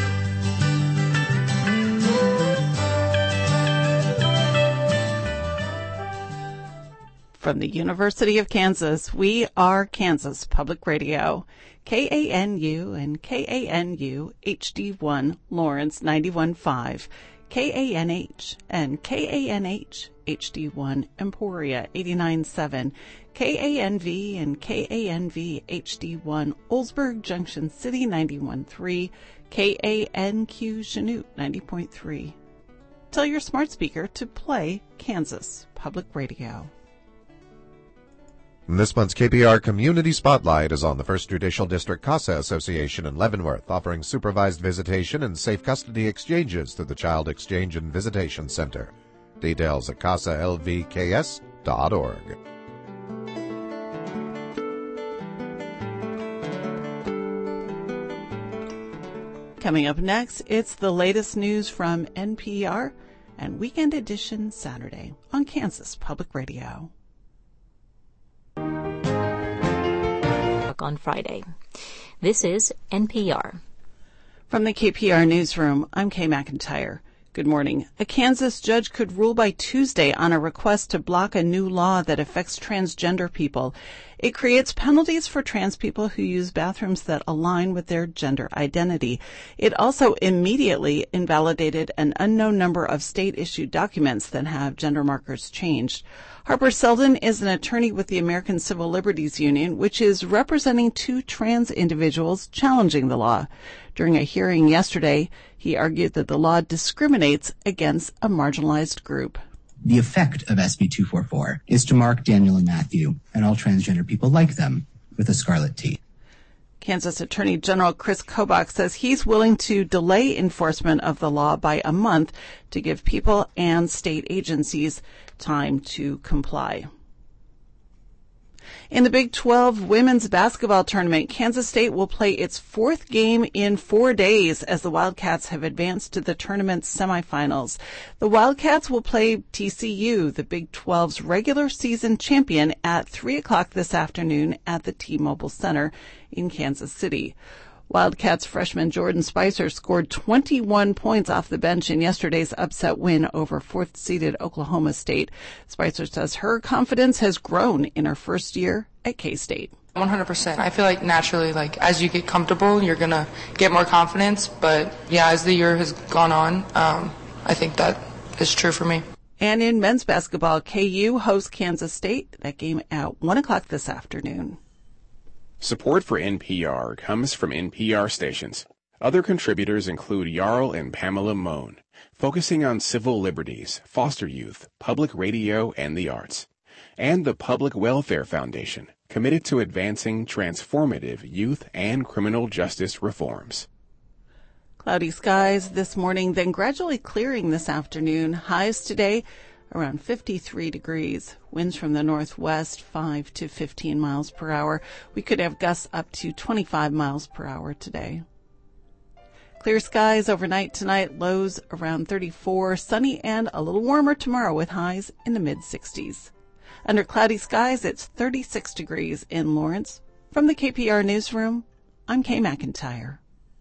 From the University of Kansas, we are Kansas Public Radio, K A N U and K A N U H D one Lawrence ninety-one point five, K A N H and K A N H H D one Emporia eighty-nine point seven, K A N V and K A N V H D one Oldsburg Junction City ninety-one point three, K A N Q Chanute ninety point three. Tell your smart speaker to play Kansas Public Radio. This month's K P R Community Spotlight is on the First Judicial District CASA Association in Leavenworth, offering supervised visitation and safe custody exchanges through the Child Exchange and Visitation Center. Details at casa l v k s dot org. Coming up next, it's the latest news from N P R and Weekend Edition Saturday on Kansas Public Radio. On Friday. This is N P R. From the K P R Newsroom, I'm Kay McIntyre. Good morning. A Kansas judge could rule by Tuesday on a request to block a new law that affects transgender people. It creates penalties for trans people who use bathrooms that align with their gender identity. It also immediately invalidated an unknown number of state-issued documents that have gender markers changed. Harper Selden is an attorney with the American Civil Liberties Union, which is representing two trans individuals challenging the law. During a hearing yesterday, he argued that the law discriminates against a marginalized group. The effect of S B two forty-four is to mark Daniel and Matthew and all transgender people like them with a scarlet T. Kansas Attorney General Chris Kobach says he's willing to delay enforcement of the law by a month to give people and state agencies time to comply. In the Big twelve women's basketball tournament, Kansas State will play its fourth game in four days as the Wildcats have advanced to the tournament's semifinals. The Wildcats will play T C U, the Big twelve's regular season champion, at three o'clock this afternoon at the T-Mobile Center in Kansas City. Wildcats freshman Jordan Spicer scored twenty-one points off the bench in yesterday's upset win over fourth-seeded Oklahoma State. Spicer says her confidence has grown in her first year at K-State. one hundred percent. I feel like naturally, like as you get comfortable, you're going to get more confidence. But yeah, as the year has gone on, um, I think that is true for me. And in men's basketball, K U hosts Kansas State. That game at one o'clock this afternoon. Support for N P R comes from N P R stations. Other contributors include Jarl and Pamela Mohn, focusing on civil liberties, foster youth, public radio, and the arts. And the Public Welfare Foundation, committed to advancing transformative youth and criminal justice reforms. Cloudy skies this morning, then gradually clearing this afternoon. Highs today around fifty-three degrees. Winds from the northwest, five to fifteen miles per hour. We could have gusts up to twenty-five miles per hour today. Clear skies overnight tonight, lows around thirty-four. Sunny and a little warmer tomorrow with highs in the mid-sixties. Under cloudy skies, it's thirty-six degrees in Lawrence. From the K P R Newsroom, I'm Kay McIntyre.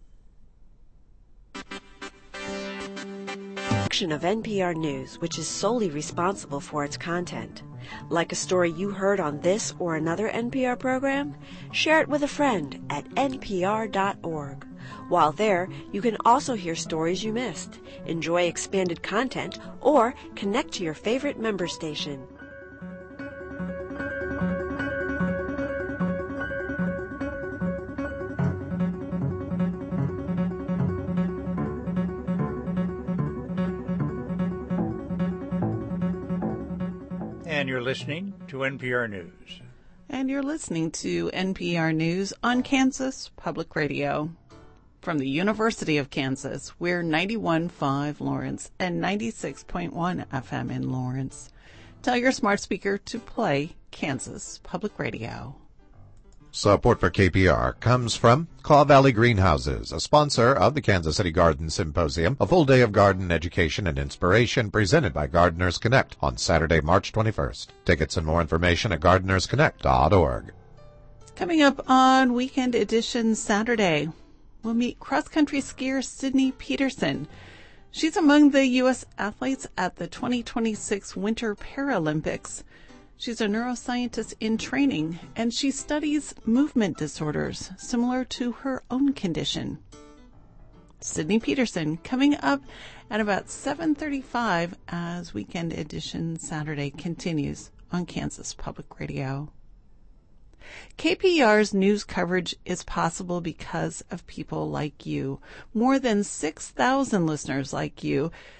Of N P R News, which is solely responsible for its content. Like a story you heard on this or another N P R program? Share it with a friend at N P R dot org. While there, you can also hear stories you missed, enjoy expanded content, or connect to your favorite member station. And you're listening to N P R News. And you're listening to N P R News on Kansas Public Radio. From the University of Kansas, we're ninety-one point five Lawrence and ninety-six point one F M in Lawrence. Tell your smart speaker to play Kansas Public Radio. Support for K P R comes from Kaw Valley Greenhouses, a sponsor of the Kansas City Garden Symposium, a full day of garden education and inspiration presented by Gardeners Connect on Saturday, March twenty-first. Tickets and more information at gardeners connect dot org. Coming up on Weekend Edition Saturday, we'll meet cross-country skier Sydney Peterson. She's among the U S athletes at the twenty twenty-six Winter Paralympics. She's a neuroscientist in training, and she studies movement disorders similar to her own condition. Sydney Peterson coming up at about seven thirty-five as Weekend Edition Saturday continues on Kansas Public Radio. K P R's news coverage is possible because of people like you. More than six thousand listeners like you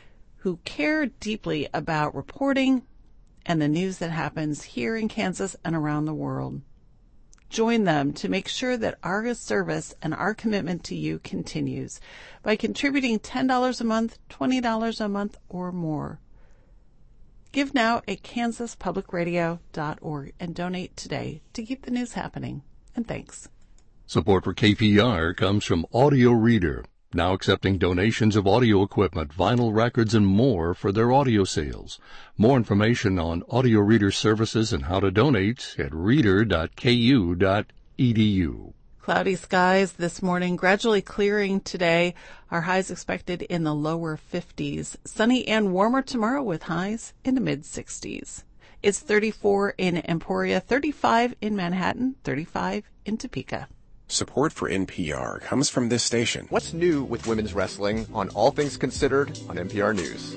who care deeply about reporting and the news that happens here in Kansas and around the world. Join them to make sure that our service and our commitment to you continues by contributing ten dollars a month, twenty dollars a month, or more. Give now at kansas public radio dot org and donate today to keep the news happening. And thanks. Support for K P R comes from Audio Reader, now accepting donations of audio equipment, vinyl records, and more for their audio sales. More information on Audio Reader services and how to donate at reader dot k u dot e d u. Cloudy skies this morning, gradually clearing today. Our highs expected in the lower fifties. Sunny and warmer tomorrow with highs in the mid-sixties. It's thirty-four in Emporia, thirty-five in Manhattan, thirty-five in Topeka. Support for N P R comes from this station. What's new with women's wrestling on All Things Considered on N P R News?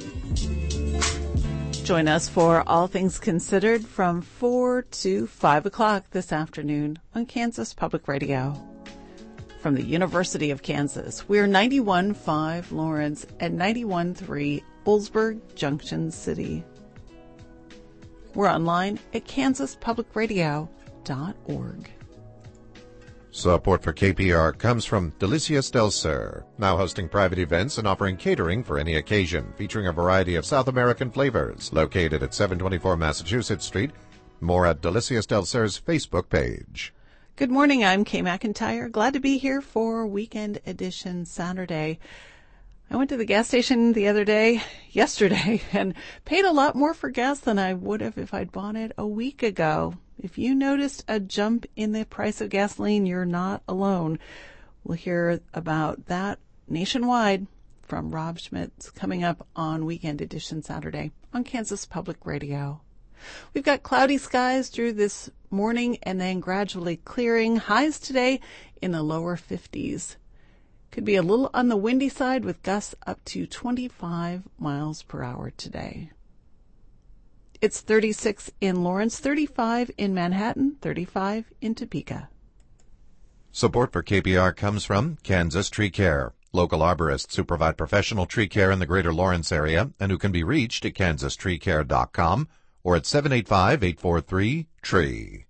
Join us for All Things Considered from four to five o'clock this afternoon on Kansas Public Radio. From the University of Kansas, we're ninety-one point five Lawrence and ninety-one point three Oldsburg Junction City. We're online at kansas public radio dot org. Support for K P R comes from Delicias del Sur, now hosting private events and offering catering for any occasion, featuring a variety of South American flavors. Located at seven twenty-four Massachusetts Street. More at Delicias del Sur's Facebook page. Good morning, I'm Kay McIntyre. Glad to be here for Weekend Edition Saturday. I went to the gas station the other day, yesterday, and paid a lot more for gas than I would have if I'd bought it a week ago. If you noticed a jump in the price of gasoline, you're not alone. We'll hear about that nationwide from Rob Schmitz coming up on Weekend Edition Saturday on Kansas Public Radio. We've got cloudy skies through this morning and then gradually clearing. Highs today in the lower fifties. Could be a little on the windy side with gusts up to twenty-five miles per hour today. It's thirty-six in Lawrence, thirty-five in Manhattan, thirty-five in Topeka. Support for K P R comes from Kansas Tree Care, local arborists who provide professional tree care in the greater Lawrence area and who can be reached at kansas tree care dot com or at seven eight five, eight four three, T R E E.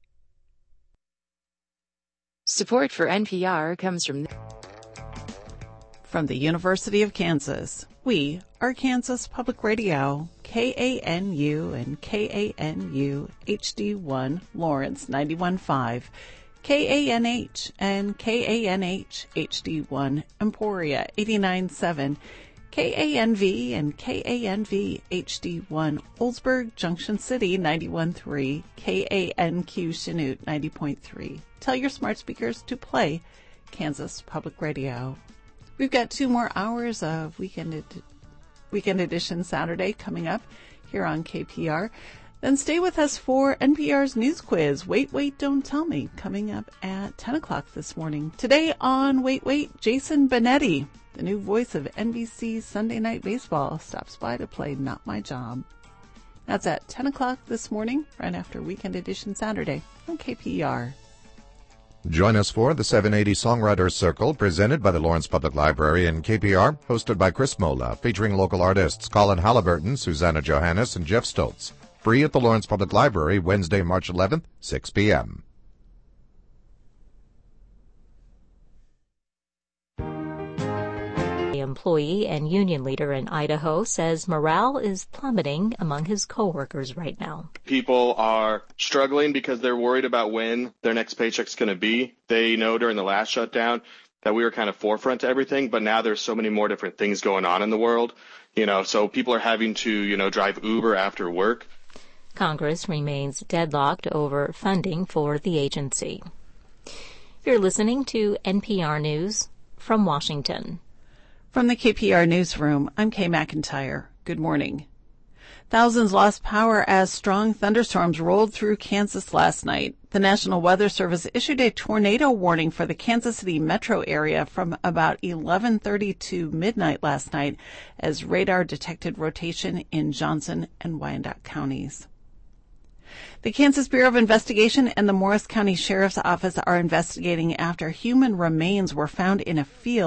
Support for N P R comes from From the University of Kansas, we are Kansas Public Radio, K A N U and K A N U H D one Lawrence ninety-one point five, K A N H and K A N H H D one Emporia eighty-nine point seven, K A N V and K A N V H D one Oldsburg Junction City ninety-one point three, K A N Q Chanute ninety point three. Tell your smart speakers to play Kansas Public Radio. We've got two more hours of Weekend, ed- Weekend Edition Saturday coming up here on K P R. Then stay with us for N P R's News Quiz, Wait, Wait, Don't Tell Me, coming up at ten o'clock this morning. Today on Wait, Wait, Jason Benetti, the new voice of N B C's Sunday Night Baseball, stops by to play Not My Job. That's at ten o'clock this morning, right after Weekend Edition Saturday on K P R. Join us for the seven eighty Songwriters Circle, presented by the Lawrence Public Library and K P R, hosted by Chris Mola, featuring local artists Colin Halliburton, Susanna Johannes, and Jeff Stoltz. Free at the Lawrence Public Library, Wednesday, March eleventh, six p.m. Employee and union leader in Idaho says morale is plummeting among his coworkers right now. People are struggling because they're worried about when their next paycheck's going to be. They know during the last shutdown that we were kind of forefront to everything, but now there's so many more different things going on in the world, you know, so people are having to, you know, drive Uber after work. Congress remains deadlocked over funding for the agency. You're listening to N P R News from Washington. From the K P R Newsroom, I'm Kay McIntyre. Good morning. Thousands lost power as strong thunderstorms rolled through Kansas last night. The National Weather Service issued a tornado warning for the Kansas City metro area from about eleven thirty to midnight last night as radar detected rotation in Johnson and Wyandotte counties. The Kansas Bureau of Investigation and the Morris County Sheriff's Office are investigating after human remains were found in a field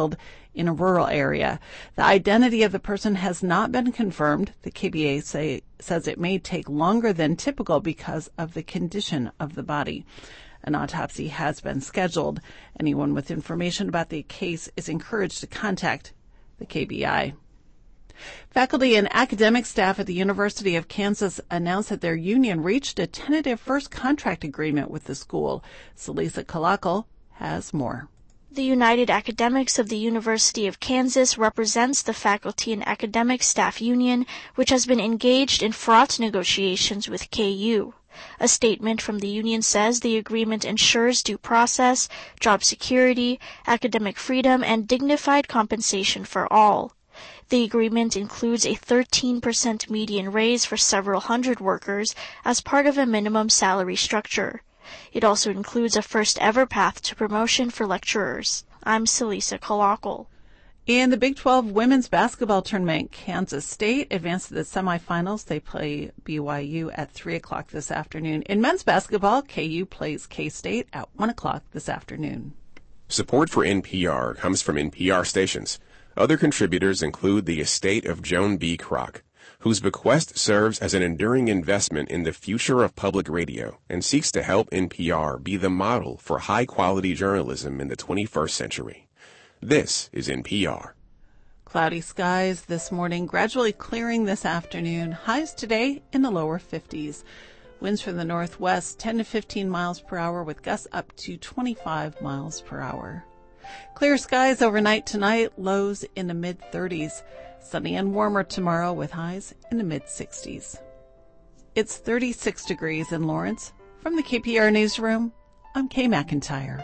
in a rural area. The identity of the person has not been confirmed. The K B A say, says it may take longer than typical because of the condition of the body. An autopsy has been scheduled. Anyone with information about the case is encouraged to contact the K B I. Faculty and academic staff at the University of Kansas announced that their union reached a tentative first contract agreement with the school. Salisa Kalakal has more. The United Academics of the University of Kansas represents the faculty and academic staff union, which has been engaged in fraught negotiations with K U. A statement from the union says the agreement ensures due process, job security, academic freedom, and dignified compensation for all. The agreement includes a thirteen percent median raise for several hundred workers as part of a minimum salary structure. It also includes a first-ever path to promotion for lecturers. I'm Salisa Kalakal. In the Big twelve women's basketball tournament, Kansas State advanced to the semifinals. They play B Y U at three o'clock this afternoon. In men's basketball, K U plays K-State at one o'clock this afternoon. Support for N P R comes from N P R stations. Other contributors include the estate of Joan B. Kroc, whose bequest serves as an enduring investment in the future of public radio and seeks to help N P R be the model for high-quality journalism in the twenty-first century. This is N P R. Cloudy skies this morning, gradually clearing this afternoon. Highs today in the lower fifties. Winds from the northwest ten to fifteen miles per hour with gusts up to twenty-five miles per hour. Clear skies overnight tonight, lows in the mid-thirties. Sunny and warmer tomorrow with highs in the mid-sixties. It's thirty-six degrees in Lawrence. From the K P R Newsroom, I'm Kay McIntyre.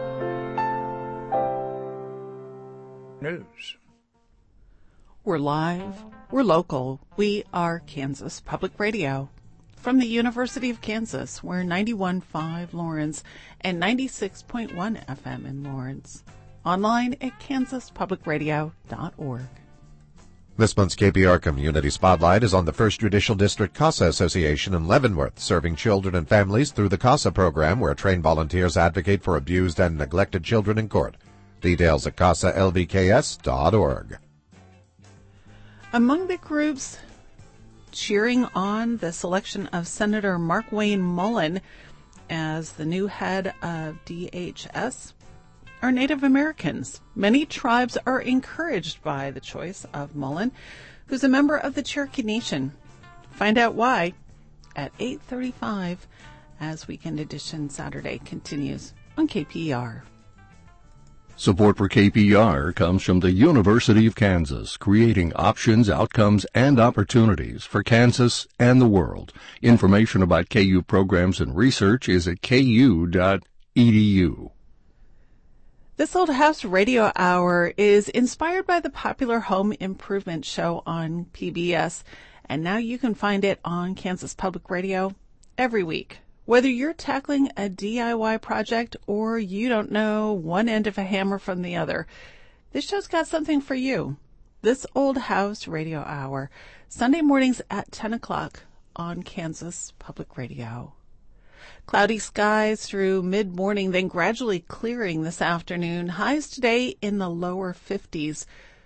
News. We're live. We're local. We are Kansas Public Radio. From the University of Kansas, we're ninety-one point five Lawrence and ninety-six point one F M in Lawrence. Online at kansas public radio dot org. This month's K P R Community Spotlight is on the First Judicial District CASA Association in Leavenworth, serving children and families through the CASA program, where trained volunteers advocate for abused and neglected children in court. Details at casa l v k s dot org. Among the groups cheering on the selection of Senator Mark Wayne Mullen as the new head of D H S are Native Americans. Many tribes are encouraged by the choice of Mullen, who's a member of the Cherokee Nation. Find out why at eight thirty-five as Weekend Edition Saturday continues on K P R. Support for K P R comes from the University of Kansas, creating options, outcomes, and opportunities for Kansas and the world. Information about K U programs and research is at k u dot e d u. This Old House Radio Hour is inspired by the popular home improvement show on P B S, and now you can find it on Kansas Public Radio every week. Whether you're tackling a D I Y project or you don't know one end of a hammer from the other, this show's got something for you. This Old House Radio Hour, Sunday mornings at ten o'clock on Kansas Public Radio. Cloudy skies through mid-morning, then gradually clearing this afternoon. Highs today in the lower fifties.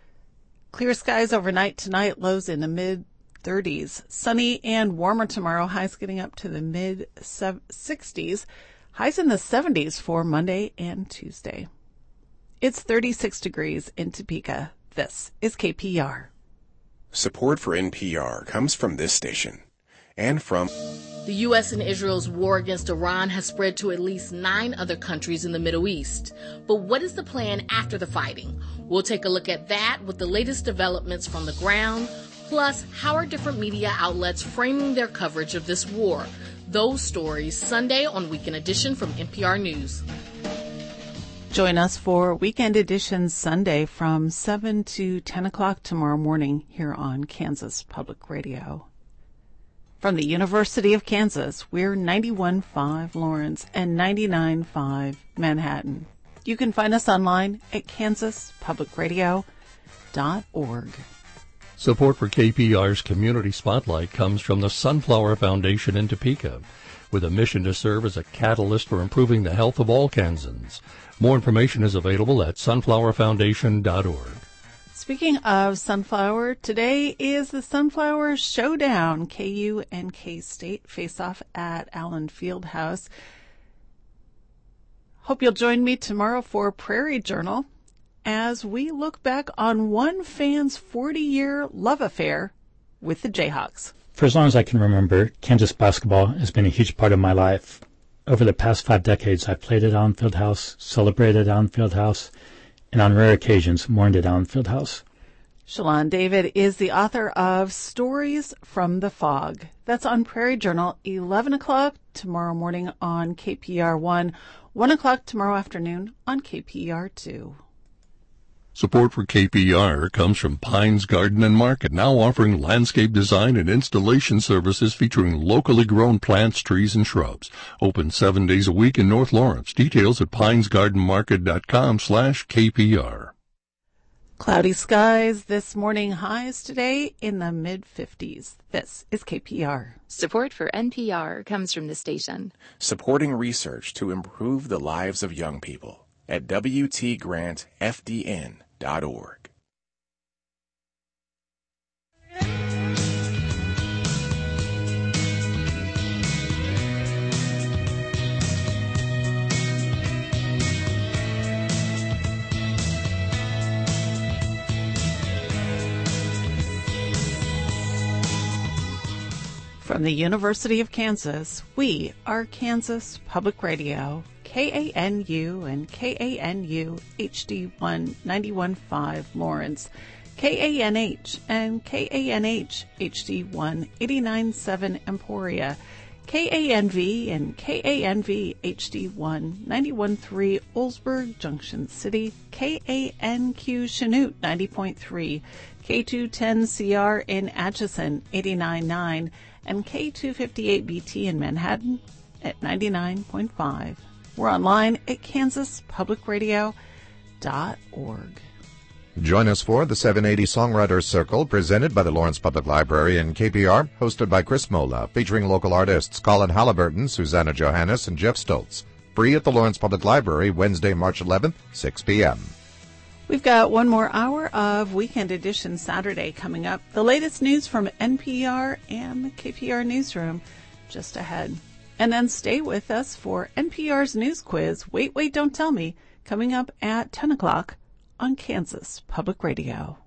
Clear skies overnight tonight, lows in the mid thirties. Sunny and warmer tomorrow, highs getting up to the mid sixties. Highs in the seventies for Monday and Tuesday. It's thirty-six degrees in Topeka. This is K P R. Support for N P R comes from this station and from... The U S and Israel's war against Iran has spread to at least nine other countries in the Middle East. But what is the plan after the fighting? We'll take a look at that with the latest developments from the ground. Plus, how are different media outlets framing their coverage of this war? Those stories Sunday on Weekend Edition from N P R News. Join us for Weekend Edition Sunday from seven to ten o'clock tomorrow morning here on Kansas Public Radio. From the University of Kansas, we're ninety-one point five Lawrence and ninety-nine point five Manhattan. You can find us online at kansas public radio dot org. Support for K P R's Community Spotlight comes from the Sunflower Foundation in Topeka, with a mission to serve as a catalyst for improving the health of all Kansans. More information is available at sunflower foundation dot org. Speaking of Sunflower, today is the Sunflower Showdown. K U and K-State face off at Allen Fieldhouse. Hope you'll join me tomorrow for Prairie Journal as we look back on one fan's forty-year love affair with the Jayhawks. For as long as I can remember, Kansas basketball has been a huge part of my life. Over the past five decades, I've played at Allen Fieldhouse, celebrated at Allen Fieldhouse, and on rare occasions, mourned at Allen Fieldhouse. Shalon David is the author of Stories from the Fog. That's on Prairie Journal, eleven o'clock tomorrow morning on K P R one, one o'clock tomorrow afternoon on K P R two. Support for K P R comes from Pines Garden and Market, now offering landscape design and installation services featuring locally grown plants, trees, and shrubs. Open seven days a week in North Lawrence. Details at pines garden market dot com slash K P R. Cloudy skies this morning, highs today in the mid fifties. This is K P R. Support for N P R comes from the station. Supporting research to improve the lives of young people at W T grant F D N dot org. From the University of Kansas, we are Kansas Public Radio, K A N U and K A N U H D one ninety-one point five Lawrence, K A N H and K A N H H D one eighty-nine point seven Emporia, K A N V and K A N V H D one ninety-one point three Oldsburg Junction City, K A N Q Chanute ninety point three, K two ten C R in Atchison eighty-nine point nine, and K two fifty-eight B T in Manhattan at ninety-nine point five. We're online at kansas public radio dot org. Join us for the seven eighty Songwriters Circle, presented by the Lawrence Public Library and K P R, hosted by Chris Mola, featuring local artists Colin Halliburton, Susanna Johannes, and Jeff Stoltz. Free at the Lawrence Public Library, Wednesday, March eleventh, six p.m. We've got one more hour of Weekend Edition Saturday coming up. The latest news from N P R and the K P R Newsroom just ahead. And then stay with us for N P R's News Quiz, Wait, Wait, Don't Tell Me, coming up at ten o'clock on Kansas Public Radio.